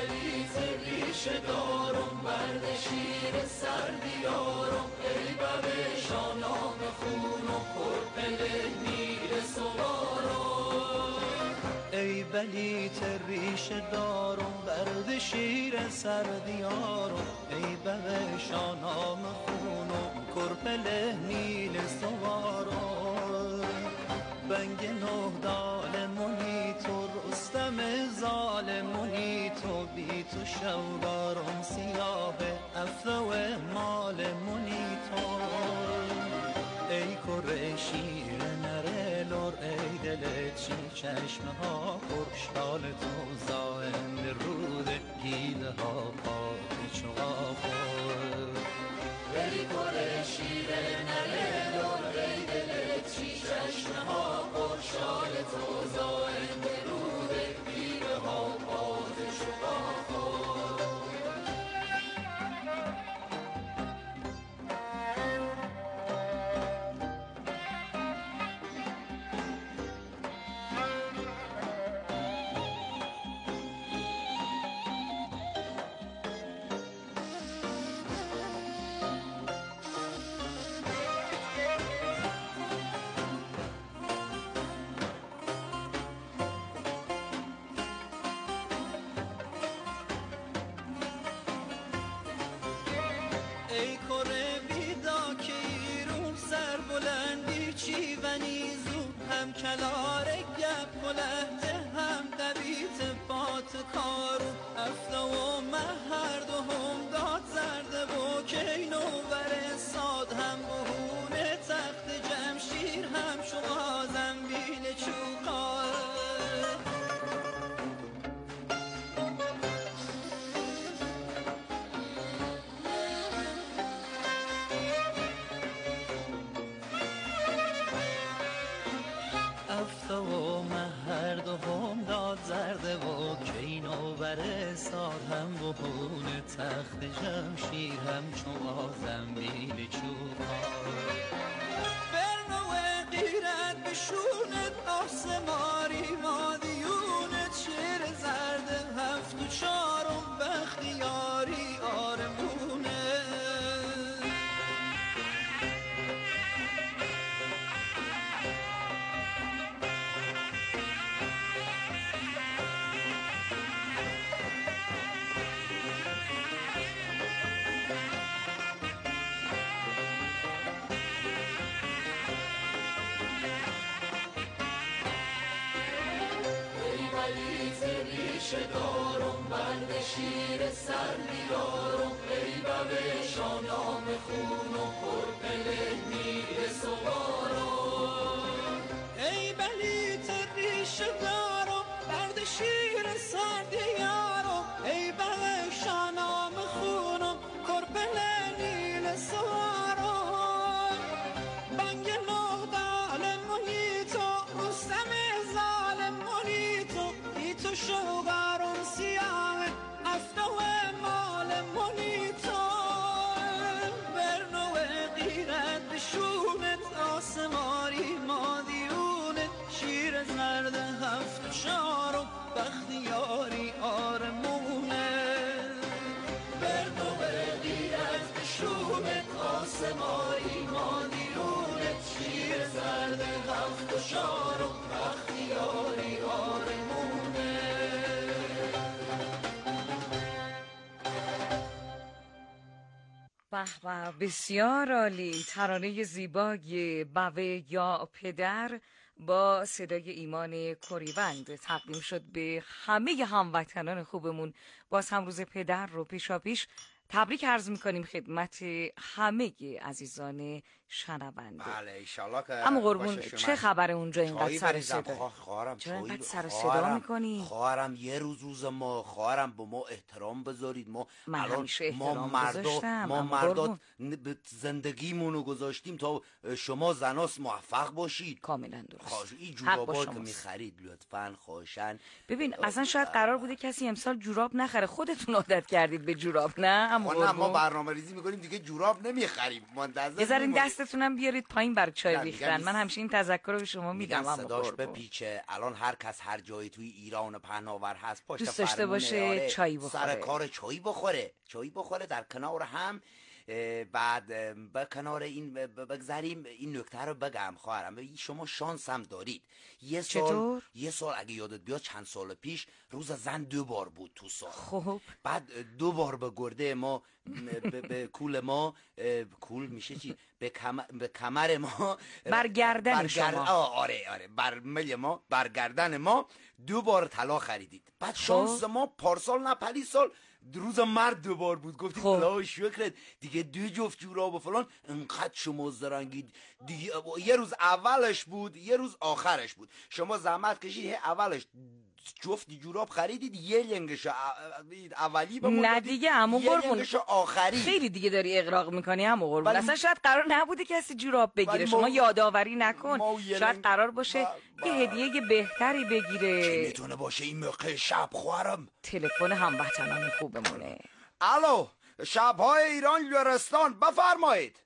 ریشه دارم، مرد شیر سر بیارم، ای بابا بلیت ریش دارم برد شیر سردیارم ای بوشانام خونم کرپله نیل سوارم بنگ نه دالمونی تو رستم ظالمونی تو بی تو شوگارم سیاه افلو مالمونی تو ای کره شیر نره لور ای دل چی چشمه ها پرشال تو زائن رود گیله ها پاک چغافر ای کره شیر نره لور ای دل چی چشمه ها پرشال تو زائن رود گیله ها پاک چغافر ای کره بیدا که ایرون سر بلندی چی و نیزو هم کلار گپ کلهته هم دویت بات کارو افته و مهر دو هم داد زرده و کینو بر ساد هم بهونه تخت جمشیر هم شما زنبیل چوکار افته و مهر دو هم داد زرده و کینو بر ساد هم بهونه تخت جمشیر هم چون زنبیل چوبار برنوه قیرت بشونت آسماری مادیونت شیر زرده هفت و چارم بختیاری آرمونه دارم بند شیر سر بیارم ای بوشان نام خون و پرپله نیل سوارم ای بلیت ریش دارم بند شیر سر بیارم ای بوشان نام خون و پرپله نیل سوارم بنگ نه دال محیطو رستم ظالم محیطو بی تو شوگارم سیاه افته مال محیطو برنوه غیرت بشونت آسماری مادیونت شیر زرد هفت شارم بختیاری آرمونه برنوه غیرت بشونت آسماری مادیونت شیر زرد هفت شارم بختیاری آرمونه به به، بسیار عالی. ترانه زیبای بوه یا پدر با صدای ایمان کریوند تقدیم شد به همه هموطنان خوبمون. باز هم روز پدر رو پیشاپیش تبریک عرض میکنیم خدمت همه عزیزان شنونده. بله ایشالله که اما قربون چه خبر اونجا اینقدر سر صدا؟ چرا اینقدر سر صدا میکنی؟ خواهرم یه روز ما خواهرم به ما احترام بذارید. ما من همیشه احترام گذاشتم. ما مردات زندگیمونو گذاشتیم تا شما زناس موفق باشید. کاملا درست. این جورابا که میخرید لطفاً خواهشن. ببین اصلا شاید قرار بوده کسی امسال جوراب نخره، خودتون عادت کردید به جوراب. نه ما برنامه ریزی میکنیم دیگه جوراب نمیخریم. منتظر دستتونم بیارید پایین برای چای ریختن. من همیشه این تذکر رو به شما میدم. صداش بپیچه. الان هر کس هر جایی توی ایران پهناور هست پشت دوست داشته باشه چای بخوره، سر کار چای بخوره در کنار هم بعد به کنار این بگذاریم، این نکته رو بگم خواهرم، شما شانس هم دارید. یه سال اگه یادت بیاد چند سال پیش روز زن 2 بار بود تو سال. خب بعد 2 بار به گرده ما به کول ما، کول میشه چی، به کمر ما، برگردن شما. آره برمل ما، برگردن ما 2 بار طلا خریدید. بعد شانس ما پارسال نه پلی سال روز مرد 2 بار بود. گفتیم الله شکرت دیگه 2 جفت جوراب و فلان. انقدر شما زرنگید دیگه. یه روز اولش بود، یه روز آخرش بود. شما زحمت کشید اولش جفت جوراب خریدید، یه لنگش اولی بمون، نه دیگه عمو قربون آخری. خیلی دیگه داری اغراق میکنی عمو قربون. اصلا شاید قرار نبوده کسی جوراب بگیره، شما یادآوری نکن. شاید قرار باشه یه هدیه بهتری بگیره. چی میتونه باشه این موقع شب خواهرم؟ تلفن هموطنان خوبمونه. الو، شب‌های ایران لرستان، بفرمایید.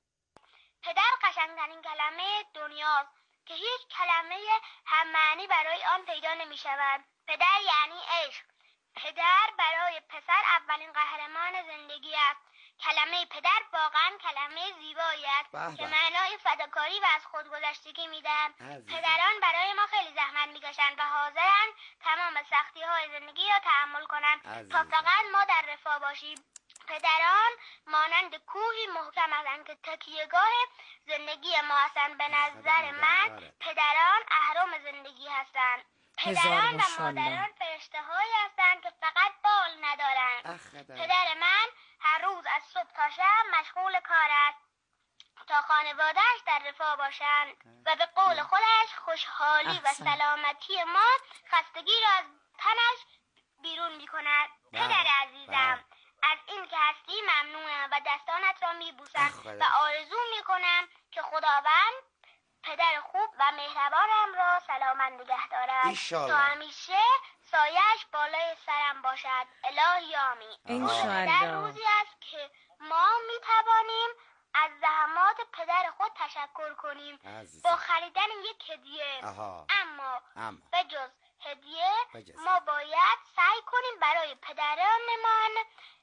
پدر قشنگترین کلمه دنیاست که هیچ کلمه هم معنی برای آن پیدا نمی‌شود. پدر یعنی عشق. پدر برای پسر اولین قهرمان زندگی است. کلمه پدر واقعا کلمه زیبایی است که معنای فداکاری و از خودگذشتگی میدهد. پدران برای ما خیلی زحمت میکشند و حاضرند تمام سختی‌های زندگی را تحمل کنند تا فقط ما در رفاه باشیم. پدران مانند کوهی محکم هستند که تکیهگاه زندگی ما هستند. به نظر من پدران اهرم زندگی هستند. پدران و مادران فرشته‌هایی هستند که فقط بال ندارند. پدر من هر روز از صبح تا شب مشغول کار است تا خانواده‌اش در رفاه باشند و به قول خودش خوشحالی و سلامتی ما خستگی را از تنش بیرون می‌کند. پدر عزیزم، از این که هستی ممنونم و دستانت را میبوسم و آرزو میکنم که خداوند پدر خوب و مهربانم را سلامت نگه دارد تا همیشه سایه‌اش بالای سرم باشد. الهی آمین. در روزی است که ما میتوانیم از زحمات پدر خود تشکر کنیم با خریدن یک هدیه. اما به جز هدیه ما باید سعی کنیم برای پدرانمان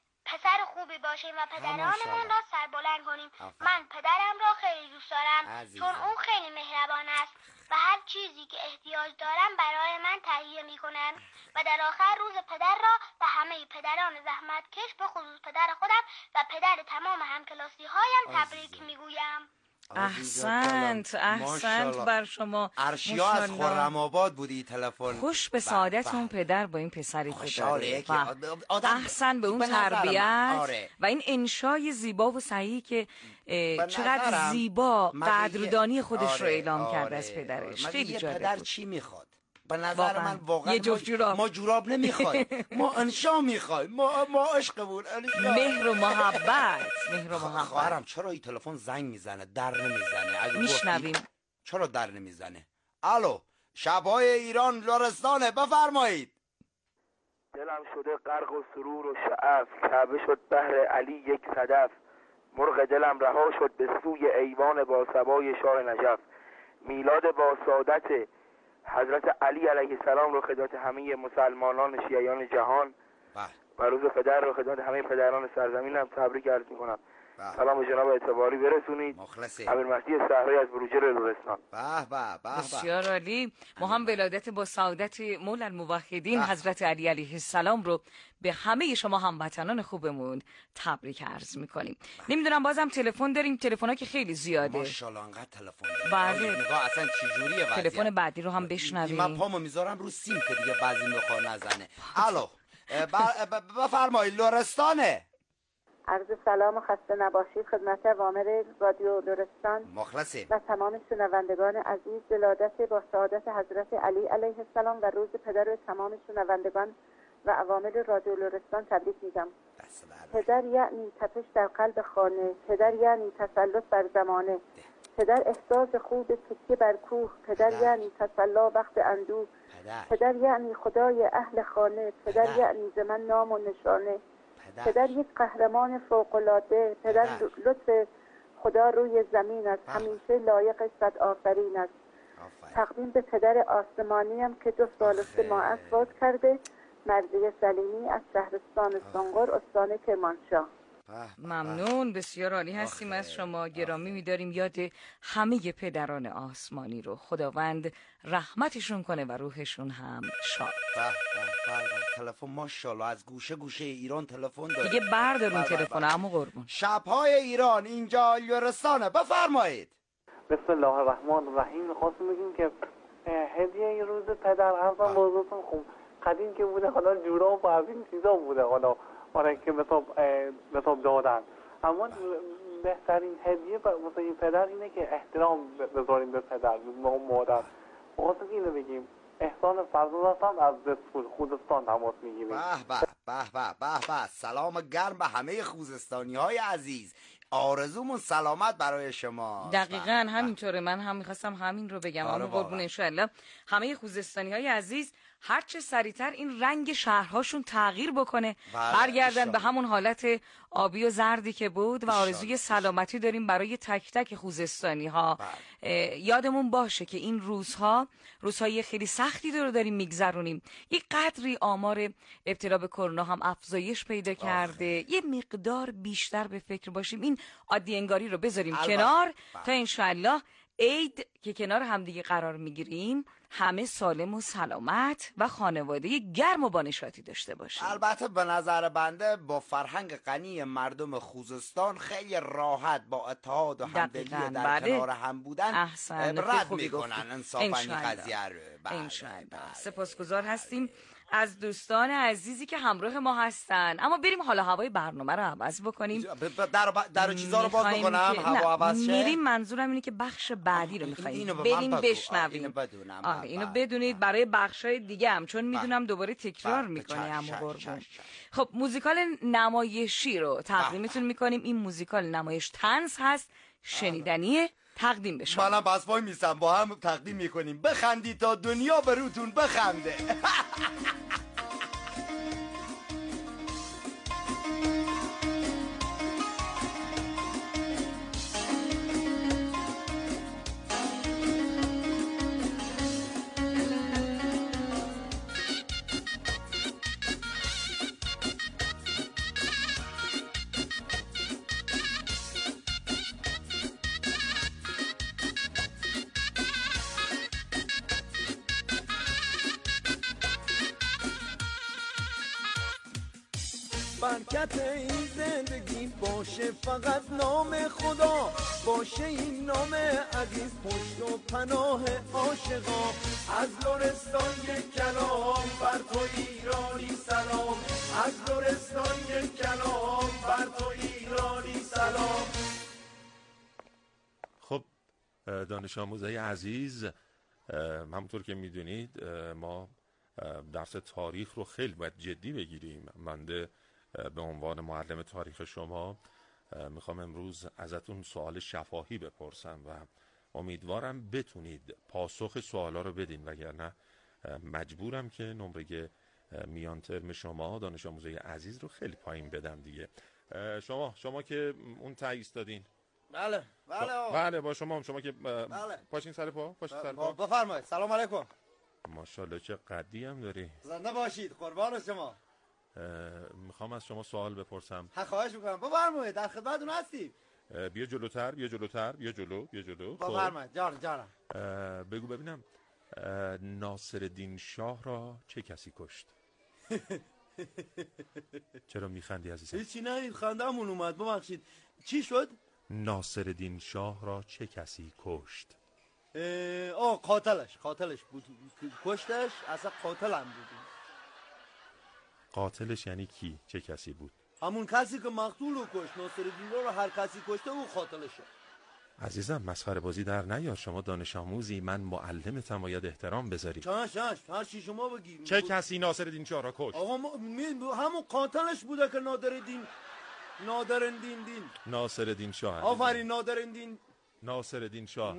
پسر خوبی باشیم و پدرانمان را سربلند کنیم. من پدرم را خیلی دوست دارم چون اون خیلی مهربان است و هر چیزی که احتیاج دارم برای من تهیه میکنن. و در آخر روز پدر را به همه پدران زحمتکش به خصوص پدر خودم و پدر تمام همکلاسی هایم تبریک میگویم. احسنت بر شما. ارشیا از خرم‌آباد بودی تلفن. خوش به سعادتون پدر با این پسری که داره. احسن به اون تربیت و این انشای زیبا و صحیحی که چقدر زیبا قدردانی خودش رو اعلام کرده از پدرش. خیلی جالب. پدر چی میخواد؟ به نظر من واقعا یه جفت جوراب. ما جوراب نمیخوایم، ما انشا میخوایم، ما عشقمون مهر و محبت. خواهرم چرا این تلفن زنگ میزنه در نمیزنه؟ میشنویم. چرا در نمیزنه؟ الو، شب‌های ایران لرستانه، بفرمایید. دلم شده غرق و سرور و شعف، کعبه شد بهر علی یک صدف، مرغ دلم رها شد به سوی ایوان با صبای شاه نجف. میلاد با سعادت حضرت علی علیه السلام رو خدمت همه مسلمانان شیعیان جهان و روز پدر رو خدمت همه پدران سرزمینم تبریک عرض میکنم. سلام جناب اعتباری برسونید. امیر مهدی صحرایی از بروجر لرستان. بسیار عالی. ما هم ولادت با سعادت مولا الموحدین حضرت علی علیه السلام رو به همه شما هموطنان خوبمون تبریک عرض میکنیم. نمیدونم بازم تلفن داریم؟ تلفن‌ها که خیلی زیاده. ماشاءالله انقدر تلفن. بله. نگاه اصلا چجوریه وضعیت. تلفن بعدی رو هم بشنویم. من پامو میذارم رو سیم که دیگه بعضی میخواد نزنه. الو، بفرمایید لرستانه. عرض سلام و خسته نباشید خدمت وامر رادیو لرستان مخلصیم و تمام شنوندگان عزیز. ولادت با سعادت حضرت علی علیه السلام و روز پدر و تمام شنوندگان و عوامل رادیو لرستان تبریک میگم. پدر یعنی تپش در قلب خانه، پدر یعنی تسلط بر زمانه، پدر احساس خوب تکیه بر کوه، پدر یعنی تسلا وقت اندوه، پدر یعنی خدای اهل خانه، پدر یعنی ز من نام و نشانه، پدر یک قهرمان فوق‌العاده، پدر لطف خدا روی زمین است، همیشه لایق صد آفرین است. تقدیم به پدر آسمانیم که 2 سال و 3 ماه فوت کرده، مرضیه سلیمی از شهرستان سنقر استان کرمانشاه. ممنون، بسیار عالی هستیم از شما. گرامی می‌داریم یاد همه پدران آسمانی رو. خداوند رحمتشون کنه و روحشون هم شاد. تلفن ماشاءالله از گوشه گوشه ایران تلفن داره. دیگه بردارون تلفن عمو قربون. شب‌های ایران اینجا لرستانه، بفرمایید. بسم الله الرحمن الرحیم. خواستم بگیم که هدیه روز پدر ارزم بازتون خوب قدیم که بوده، حالا جوراب و از این چیزا بوده، حالا که مثلا دادن، اما بهترین هدیه واسه این پدر اینه که احترام بذاریم به پدر و مادر. خواستم اینو بگیم احسان فرزند هستم از خوزستان تماس میگیریم. به سلام گرم به همه خوزستانی‌های عزیز. آرزومون سلامت برای شما. دقیقاً همینطوره. من هم میخواستم همین رو بگم. اما قربون انشاءالله همه خوزستانی‌های عزیز هر چه سریعتر این رنگ شهرهاشون تغییر بکنه، برگردن به همون حالت آبی و زردی که بود و آرزوی سلامتی داریم برای تک تک خوزستانی‌ها. یادمون باشه که این روزهای خیلی سختی رو داریم میگذرونیم. یک قدری آمار ابتلا به کرونا هم افزایش پیدا کرده. یه مقدار بیشتر به فکر باشیم، این عادی انگاری رو بذاریم کنار تا انشاءالله عید که کنار همدیگه قرار میگیریم همه سالم و سلامت و خانواده گرم و بانشاطی داشته باشیم. البته به نظر بنده با فرهنگ غنی مردم خوزستان خیلی راحت با اتحاد و همدلی در کنار هم بودن رد میکنن انصافا این قضیه رو. انشاءالله. سپاسگزار هستیم از دوستان عزیزی که همراه ما هستن. اما بریم حالا هوای برنامه رو عوض بکنیم. در چیزا رو باز بکنم هوا عوض شه. میریم، منظورم اینه که بخش بعدی رو می‌خوایم بریم بشنویم. اینو بدونید برای بخشای دیگه هم، چون میدونم دوباره تکرار می‌کنی عمو قربون. خب موزیکال نمایشی رو تقدیمتون می‌کنیم. این موزیکال نمایش طنز هست، شنیدنیه. تقدیم بشم. منم بس وای میستم با هم تقدیم میکنیم. بخندید تا دنیا بروتون بخنده. برکت این زندگی باشه فقط نام خدا، باشه این نام عزیز پشت و پناه عاشقا. از لرستان یک کلام بر تو ایرانی سلام، از لرستان یک کلام بر تو ایرانی سلام. خب دانش آموزای عزیز، همونطور که میدونید ما درس تاریخ رو خیلی باید جدی بگیریم. بنده به عنوان معلم تاریخ شما میخوام امروز ازتون سوال شفاهی بپرسم و امیدوارم بتونید پاسخ سوالا رو بدین، وگرنه مجبورم که نمره میان ترم شما دانش آموزای عزیز رو خیلی پایین بدم دیگه. شما که اون تایید دادین. بله با شما که پاشین سر پا، بفرمایید. سلام علیکم. ماشاءالله چه قدی هم داری. زنده باشید، قربان شما. میخوام از شما سوال بپرسم. خواهش میکنم بفرمایید، در خدمتتون هستیم. بیا جلوتر، بیا جلو. بفرمایید جانم. بگو ببینم ناصرالدین شاه را چه کسی کشت؟ چرا میخندی عزیزم؟ هیچی نه، خندمون اومد، ببخشید. چی شد؟ ناصرالدین شاه را چه کسی کشت؟ قاتلش بود، کشتش، اصلا قاتلم بود. قاتلش یعنی کی؟ چه کسی بود؟ همون کسی که مقتول رو کشت. ناصرالدین رو هر کسی کشته او قاتلشه. عزیزم مسخره بازی در نیار. شما دانش آموزی، من معلمتم، باید احترام بذاری. هر چی شما بگی. چه کسی ناصرالدین شاه را کشت؟ آقا همون قاتلش بوده که نادرالدین شاه. آفرین ناصرالدین شاه.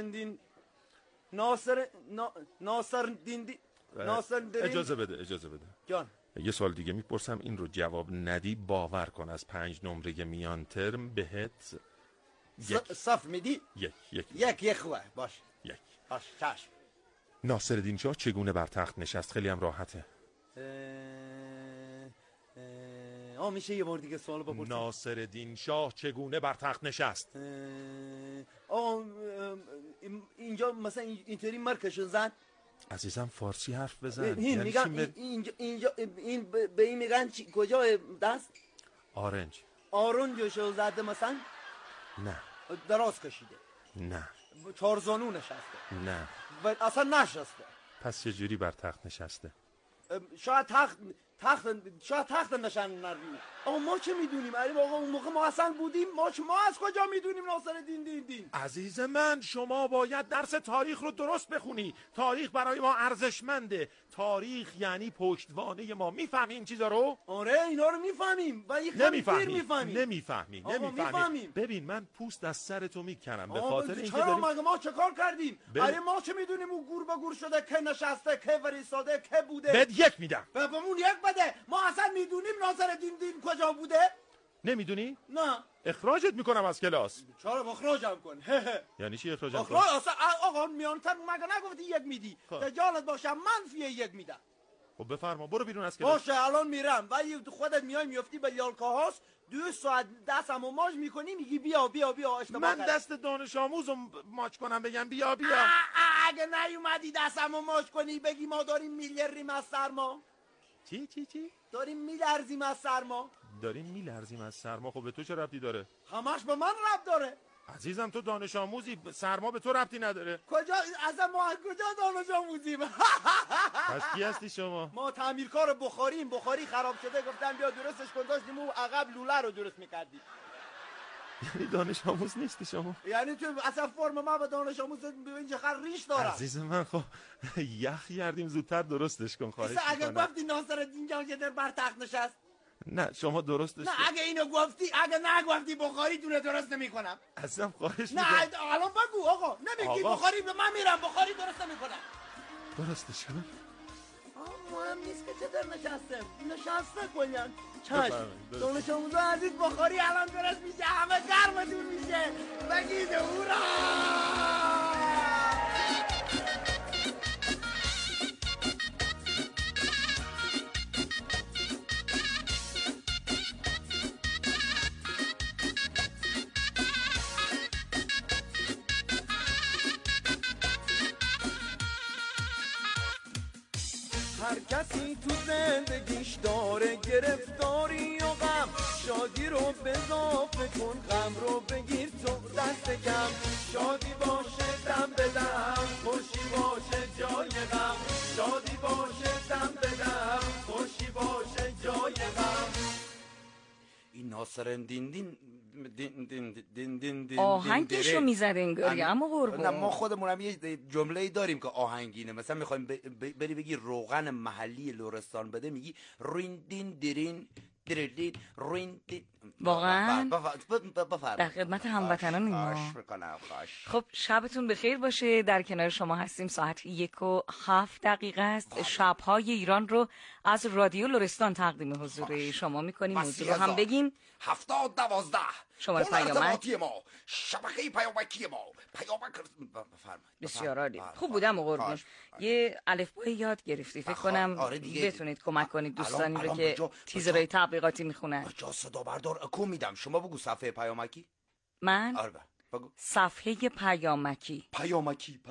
اجازه بده جان. یه سوال دیگه میپرسم، این رو جواب ندی باور کن از 5 نمره میان ترم بهت صف میدی؟ یک خوبه. باش چشم. ناصرالدین شاه چگونه بر تخت نشست؟ خیلی هم راحته. میشه یه بار دیگه سوال بپرسید؟ ناصرالدین شاه چگونه بر تخت نشست؟ آقا اینجا مثلا اینطوری مرکشون زد. عزیزم فارسی حرف بزن. این میگن اینجا این به این میگن کجا دست؟ آرنجشو زده مثلا؟ نه. دراز کشیده؟ نه. چارزانو نشسته؟ نه. و اصلا نشسته. پس چه جوری بر تخت نشسته؟ شاید تخت نشن نریم. آقا ما چه میدونیم؟ آقا اون موقع ما اصلا بودیم، ما از کجا میدونیم ناصرالدین؟ عزیز من، شما باید درس تاریخ رو درست بخونی. تاریخ برای ما ارزشمنده. تاریخ یعنی پشتوانه ما. میفهمی این چیزا رو؟ آره اینا رو میفهمیم و نمیفهمی. ببین من پوست از سر تو میکنم به خاطر اینکه چرا ما چه کار کردیم؟ ما چه میدونیم اون گور به گور شده، که نشسته، که وریساده، که بوده؟ بد یک میدم. بهمون یک بده. ما اصلا میدونیم ناصرالدین کجا بوده؟ نمیدونی؟ نه. اخراجت میکنم از کلاس. چرا اخراجم کن؟ یعنی چی اخراجم کن؟ آقا میانتر مگه نگفتی یک میدی؟ دجالت باشم منفی یک میدم. خب بفرما برو بیرون از کلاس. باشه الان میرم. ولی خودت میای میافتی به یالکا هاست 2 ساعت دستمو ماچ میکنی میگی بیا اشتباه من دست دانش آموزو ماچ کنم بگم بیا. اگه نیومدی دستمو ماچ کنی بگی ما داریم میلرزیم از سرما. چی؟ داریم میلرزیم از سرما. خب به تو چه ربطی داره؟ همش به من ربط داره. عزیزم تو دانش آموزی، سرما به تو ربطی نداره. کجا ما کجا دانش آموزیم؟ پس کی هستی شما؟ ما تعمیرکار بخاری خراب شده گفتن بیا درستش کن، داشتیم اون عقب لوله رو درست میکردیم. یعنی دانش آموز نیستی شما؟ یعنی تو اصلا فرم ما به دانش آموز ببین چقدر ریش داره. عزیز من خب یخ کردیم زودتر درستش کن خواهش میکنم. اگه گفتی ناصرالدین جان که در بر تخت نشست. نه شما درستش نه اگه اینو گفتی، اگه نگفتی بخاری دونه درست نمیکنم. عزیزم خواهش میکنم. نه الان بگو آقا. نمیگی بخاری به من میرم بخاری درست نمیکنم. درستش کنم. مهم نیست که چطور نشسته کنن. چشم دانش آموز عزیز بخاری الان درست میشه، همه گرمتون میشه. بگید هورا. هر کسی تو زندگیش داره گرفتاری و غم، شادی رو اضافه کن، غم رو بگیر تو دست کم. شادی باشه دم بدم، خوشی باشه جای غم. شادی باشه دم بدم، خوشی باشه جای غم. این ناصرالدین آهنگشو میزده انگاری. اما قربون ما خودمونم یه جمله‌ای داریم که آهنگینه. مثلا میخوایم بری بگی روغن محلی لرستان بده، میگی روین دین دیرین دیرین روین دین. واقعا در خدمت هموطنان ما. خب شبتون بخیر باشه. در کنار شما هستیم. ساعت 1:07 است. شب‌های ایران رو از رادیو لرستان تقدیم حضور شما میکنیم. موضوع رو هم بگیم. 7012 شماره پیامک ما، شبکه پیامکی ما. بسیار عالی. خوب بودم قربون. یه الفبای یاد گرفتی فکر کنم. بتونید کمک کنید دوستانی رو که تیزرهای تبلیغاتی میخونن. جا صدا بردار اکو میدم. شما بگو صفحه پیامکی. من بگو. صفحه پیامکی. پیامکی.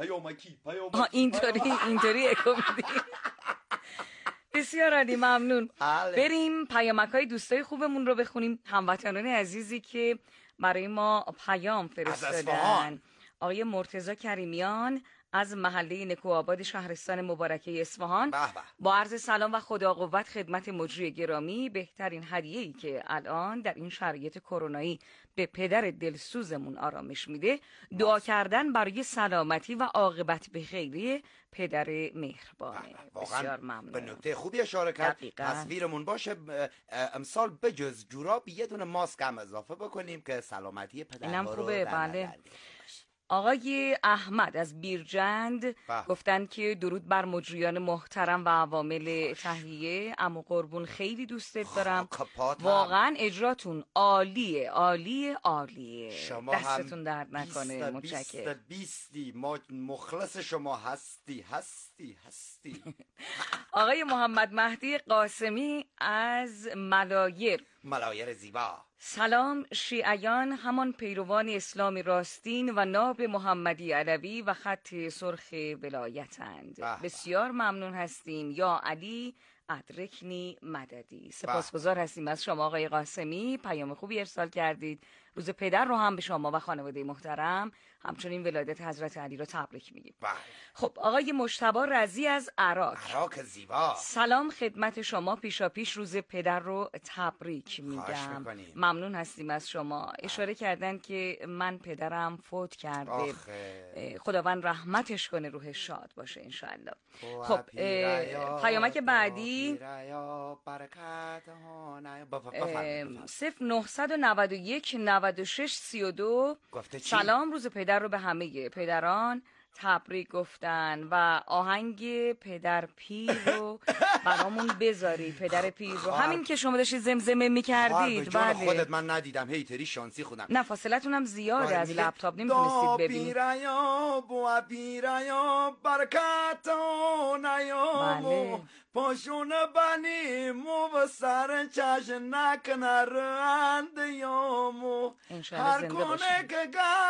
اینطوری اکو میدی. بسیار عالی، ممنون. بریم پیامک‌های دوستای خوبمون رو بخونیم. هموطنان عزیزی که برای ما پیام فرستادن. آقای مرتضی کریمیان از محله نکوآباد شهرستان مبارکه اصفهان با عرض سلام و خدا قوت خدمت مجری گرامی. بهترین هدیه‌ای که الان در این شرایط کرونایی به پدر دلسوزمون آرامش میده دعا کردن برای سلامتی و عاقبت به خیری پدر مهربانه. بسیار ممنون. به نکته خوبی اشاره کرد. تصویرمون باشه امسال بجز جوراب یه دونه ماسک هم اضافه بکنیم که سلامتی پدر رو خوبه. بله. آقای احمد از بیرجند گفتن که درود بر مجریان محترم و عوامل تهیه. عمو قربون خیلی دوستت دارم. واقعا اجراتون عالیه. شما دستتون درد نکنه. متشکرم. 20 ما مخلص شما هستی. آقای محمد مهدی قاسمی از ملایر ملایر زیبا. سلام شیعیان، همان پیروان اسلام راستین و ناب محمدی علوی و خط سرخ ولایتند. بسیار ممنون هستیم. یا علی ادرکنی مددی. سپاسگزار هستیم از شما آقای قاسمی، پیام خوبی ارسال کردید. روز پدر رو هم به شما و خانواده محترم همچنین ولادت حضرت علی رو تبریک میگیم. خب آقای مجتبی رضی از عراق زیبا، سلام خدمت شما، پیشاپیش روز پدر رو تبریک میگم. ممنون هستیم از شما. اشاره کردن که من پدرم فوت کرده، خداوند رحمتش کنه، روحش شاد باشه انشاءالله. خب پیامک بعدی 0991 96 32 سلام، روز پدر رو به همه پدران تبریک گفتن و آهنگ پدر پیر رو برامون بذاری. پدر پیر رو همین که شما داشتید زمزمه میکردید. بله خودت من ندیدم، هیتری شانسی خودم. نه فاصلتون هم زیاده، از لپتاپ نمیتونستید ببینید. پیرایا بو پیرایا برکاتونایو پاشون بانی مو و سر چش نکنر اندیامو هر کنه که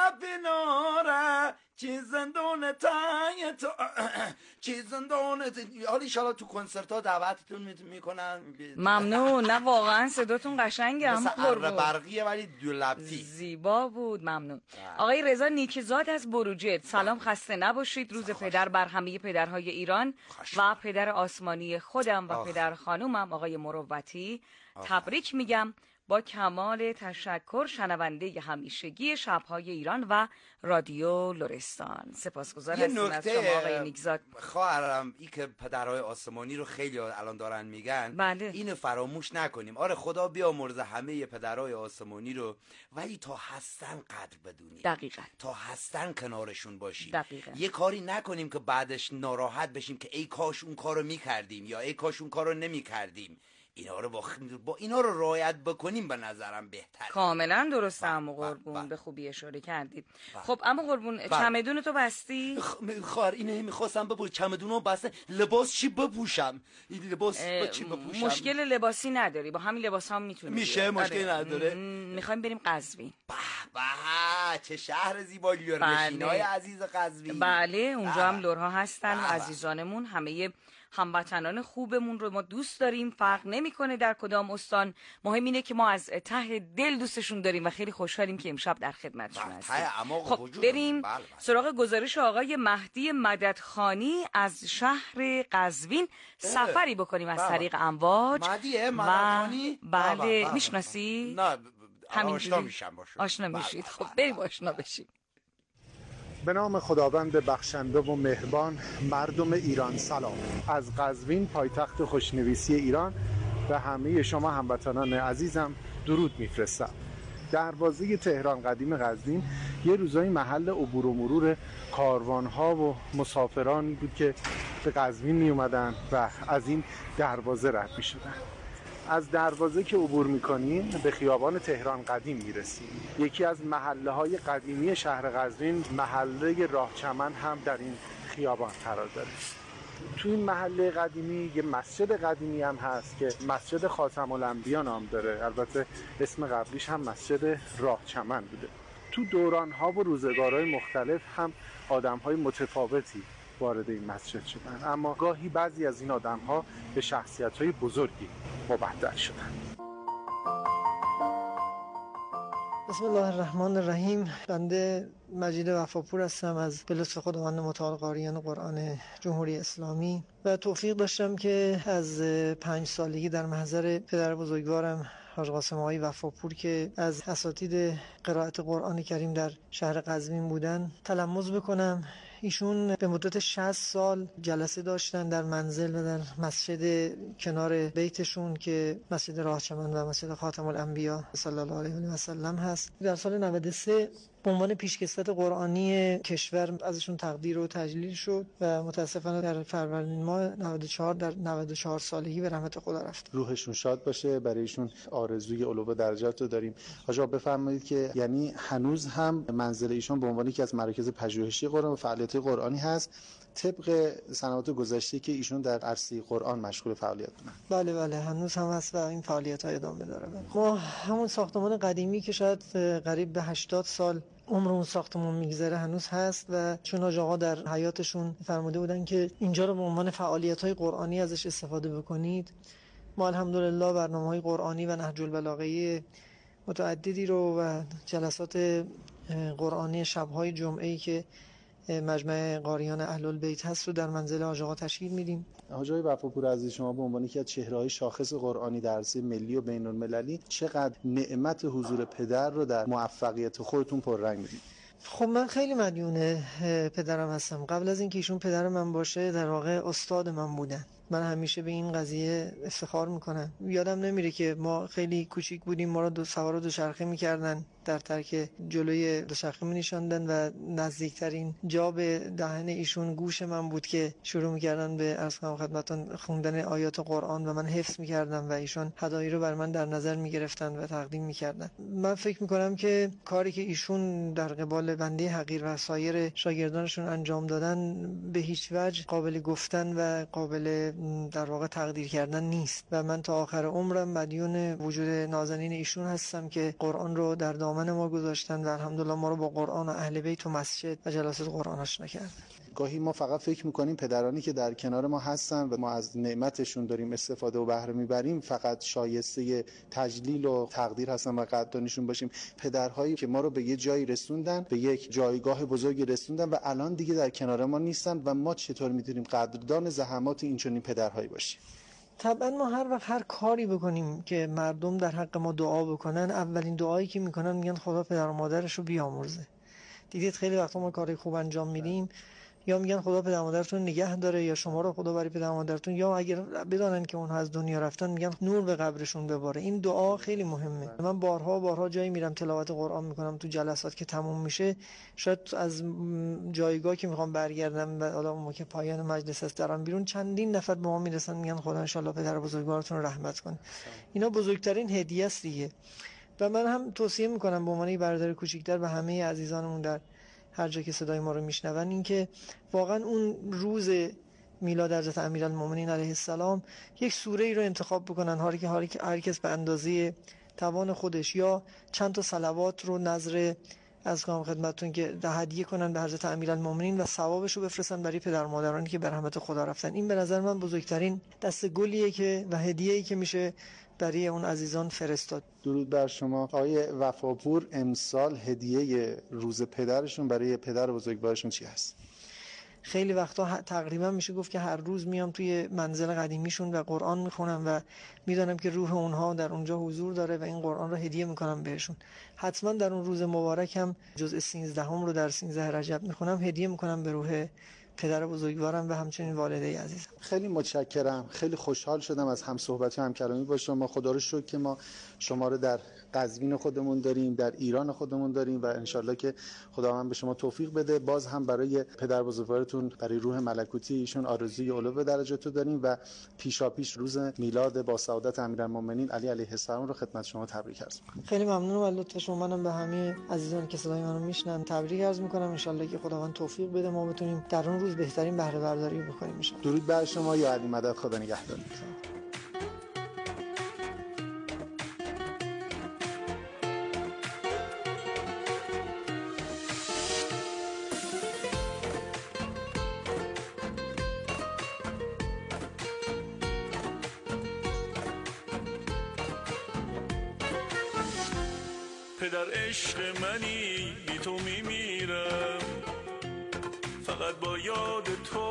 گفیناره چیزندون تای تو چیزندون حالی شالا تو کنسرت ها دعوتتون میکنن. ممنون. نه واقعا صداتون قشنگه، مثل اره برقیه ولی دولبتی زیبا بود. ممنون. آقای رضا نیکزاد از بروجرد سلام، خسته نباشید. روز پدر بر همه پدرهای ایران و پدر آسمانی خودم و پدر خانومم آقای مروتی تبریک میگم. با کمال تشکر شنونده همیشگی شب‌های ایران و رادیو لرستان. سپاسگزار هستیم از شما آقای نیکزاد. خواهرم این که پدرهای آسمانی رو خیلی الان دارن میگن، بله. اینو فراموش نکنیم. آره خدا بیامرزه همه پدرهای آسمانی رو، ولی تا هستن قدر بدونیم. دقیقاً. تا هستن کنارشون باشیم. دقیقاً. یه کاری نکنیم که بعدش ناراحت بشیم که ای کاش اون کارو میکردیم یا ای کاش اون کارو نمیکردیم. اینا رو با اینا رو رعایت بکنیم به نظرم بهتره. کاملا درسته عمو قربون، به خوبی اشاره کردید. خب عمو قربون چمدون تو بستی؟ خواهر اینه میخواستم بپوشم، چمدونو بسته. لباس چی بپوشم؟ این لباس چی بپوشم؟ مشکل لباسی نداری، با همین لباس هم میتونی میشه، مشکل نداره. میخوایم بریم قزوین. به چه شهر زیبایی، لرنشینای عزیز قزوین. بله اونجا هم لرها هستن و عزیزانمون، همه هموطنان خوبمون رو ما دوست داریم، فرق نمیکنه در کدام استان. مهم اینه که ما از ته دل دوستشون داریم و خیلی خوشحالیم که امشب در خدمتشون هستیم. خب بریم سراغ گزارش آقای مهدی مددخانی از شهر قزوین. سفری بکنیم از طریق امواج. مهدی مددخانی؟ بله میشناسی؟ نه آشنا میشم باشم. آشنا میشید. خب بریم آشنا بشیم. به نام خداوند بخشنده و مهربان. مردم ایران سلام. از قزوین پایتخت خوشنویسی ایران و همه شما هموطنان عزیزم درود میفرستم. دروازه تهران قدیم قزوین یه روزایی محل عبور و مرور کاروان‌ها و مسافران بود که به قزوین می اومدن و از این دروازه رد می شدن. از دروازه که عبور میکنیم به خیابان تهران قدیم میرسیم. یکی از محله‌های قدیمی شهر قزوین، محله راه چمن هم در این خیابان قرار داره. تو این محله قدیمی یه مسجد قدیمی هم هست که مسجد خاتم الانبیا نام داره. البته اسم قبلیش هم مسجد راه چمن بوده. تو دوران‌ها و روزگارهای مختلف هم آدم‌های متفاوتی وارد این مسجد شدن، اما گاهی بعضی از این آدم‌ها به شخصیت‌های بزرگی مبدل شدن. بسم الله الرحمن الرحیم. بنده مجید وفاپور هستم از به لطف خداوند متعال قاریان قرآن جمهوری اسلامی و توفیق داشتم که از 5 سالگی در محضر پدر بزرگوارم حاج قاسم آقای وفاپور که از اساتید قرائت قرآن کریم در شهر قزوین بودن تلمذ بکنم. ایشون به مدت 60 سال جلسه داشتن در منزل و در مسجد کنار بیتشون که مسجد راه چمن و مسجد خاتم الانبیا صلی الله علیه و سلم هست. در سال 93 به عنوان پیشکسوت قرآنی کشور ازشون تقدیر و تجلیل شد و متاسفانه در فروردین ماه 94 در 94 سالگی به رحمت خدا رفت. روحشون شاد باشه. برایشون آرزوی علو درجات رو داریم. حاج آقا بفرمایید که یعنی هنوز هم منزل ایشون به عنوان یکی از مراکز پژوهشی قرآن و فعالیت قرآنی هست. طبق سنوات گذشته که ایشون در عرصه قرآن مشغول فعالیت بودن. بله هنوز هم هست و این فعالیت‌ها ادامه داره. ما همون ساختمان قدیمی که شاید قریب به 80 سال عمر اون ساختمان میگذره هنوز هست و چون حاج آقا در حیاتشون فرموده بودن که اینجا رو به عنوان فعالیت‌های قرآنی ازش استفاده بکنید. ما الحمدلله برنامه‌های قرآنی و نهج البلاغه متعددی رو و جلسات قرآنی شب‌های جمعه‌ای که مجمع قاریان اهل البیت هست رو در منزل حاج آقا تشکیل میدیم. حاج آقای وفاپور عزیز، شما به عنوان یکی از چهره‌های شاخص قرآنی در عرصه ملی و بین‌المللی چقدر نعمت حضور پدر رو در موفقیت خودتون پررنگ می‌دید؟ خب من خیلی مدیون پدرم هستم. قبل از اینکه ایشون پدر من باشه در واقع استاد من بودن. من همیشه به این قضیه افتخار میکنم. یادم نمیره که ما خیلی کوچیک بودیم، ما رو سوار دوچرخه میکردن، در ترک جلوی دوچرخه می‌نشاندن و نزدیکترین جا به دهن ایشون گوش من بود که شروع می‌کردن به عرض کنم خدمتتون خوندن آیات قرآن و من حفظ می‌کردم و ایشون هدایی رو بر من در نظر می‌گرفتن و تقدیم می‌کردن. من فکر می‌کنم که کاری که ایشون در قبال بنده حقیر و سایر شاگردانشون انجام دادن به هیچ وجه قابل گفتن و قابل در واقع تقدیر کردن نیست و من تا آخر عمرم مدیون وجود نازنین ایشون هستم که قرآن رو در دامن ما گذاشتن و الحمدلله ما رو با قرآن و اهل بیت و مسجد و جلسات قرآن آشنا کردن. گاهی ما فقط فکر میکنیم پدرانی که در کنار ما هستن و ما از نعمتشون داریم استفاده و بهره میبریم فقط شایسته تجلیل و تقدیر هستن و قدردانشون باشیم. پدرهایی که ما رو به یه جایی رسوندن، به یک جایگاه بزرگی رسوندن و الان دیگه در کنار ما نیستن و ما چطور میتونیم قدردان زحمات اینچنین پدرهایی باشیم؟ طبعا ما هر وقت هر کاری بکنیم که مردم در حق ما دعا بکنن، اولین دعایی که میکنن میگن خدا پدر و مادرش رو بیامرزه. دیدید خیلی وقتا ما کاری خوب انجام میدیم یا میگن خدا پدر و مادرتون نگه داره یا شما رو خدا برای پدر و مادرتون، یا اگر بدانن که اونها از دنیا رفتن میگن نور به قبرشون بباره. این دعا خیلی مهمه. من بارها جایی میرم تلاوت قرآن میکنم، تو جلسات که تموم میشه شاید از جایگاه که میخوام برگردم و حالا اون که پایان مجلس است دارم بیرون، چندین نفر به ما میرسن میگن خدا ان شاءالله پدر بزرگوارتون رو رحمت کنه. اینا بزرگترین هدیه است دیگه. و من هم توصیه میکنم به عنوان برادر کوچیک‌تر به همه عزیزانمون در هر جا که صدای ما رو میشنون این که واقعا اون روز میلاد حضرت امیرالمومنین علیه السلام یک سوره ای رو انتخاب بکنن، هر کس به اندازه توان خودش، یا چند تا صلوات رو نظر از کام خدمتتون که هدیه کنن به حضرت امیرالمومنین و ثوابش رو بفرستن برای پدر و مادرانی که به رحمت خدا رفتن. این به نظر من بزرگترین دست گلیه که و هدیه‌ای که میشه برای اون عزیزان فرستاد. درود بر شما آقای وفاپور. امسال هدیه روز پدرشون برای پدر بزرگوارشون چی هست؟ خیلی وقتا تقریبا میشه گفت که هر روز میام توی منزل قدیمیشون و قرآن میخونم و میدونم که روح اونها در اونجا حضور داره و این قرآن رو هدیه میکنم بهشون. حتما در اون روز مبارک هم جزء 13 رو در 13 رجب میخونم، هدیه میکنم به روح پدر بزرگوارم و همچنین والده عزیزم. خیلی متشکرم. خیلی خوشحال شدم از هم صحبت و همکلامی با شما. خدا رو شکر که ما شما رو در قزوین خودمون داریم، در ایران خودمون داریم و انشالله که خداوند به شما توفیق بده. باز هم برای پدر بزرگوارتون، برای روح ملکوتی ایشون آرزوی علو درجاتو داریم و پیشاپیش روز میلاد با سعادت امیرالمومنین علی علیه السلام رو خدمت شما تبریک عرض می‌کنم. خیلی ممنونم از لطف شما. منم به همه عزیزانی که صدای منو میشنن تبریک عرض می‌کنم. انشالله که خداوند توفیق بده ما بتونیم در اون روز بهترین بهره برداری بکنیم انشالله. درود بر شما یا علی مدد. خدا نگهدار. پدر عشق منی بی تو میمیرم، فقط با یاد تو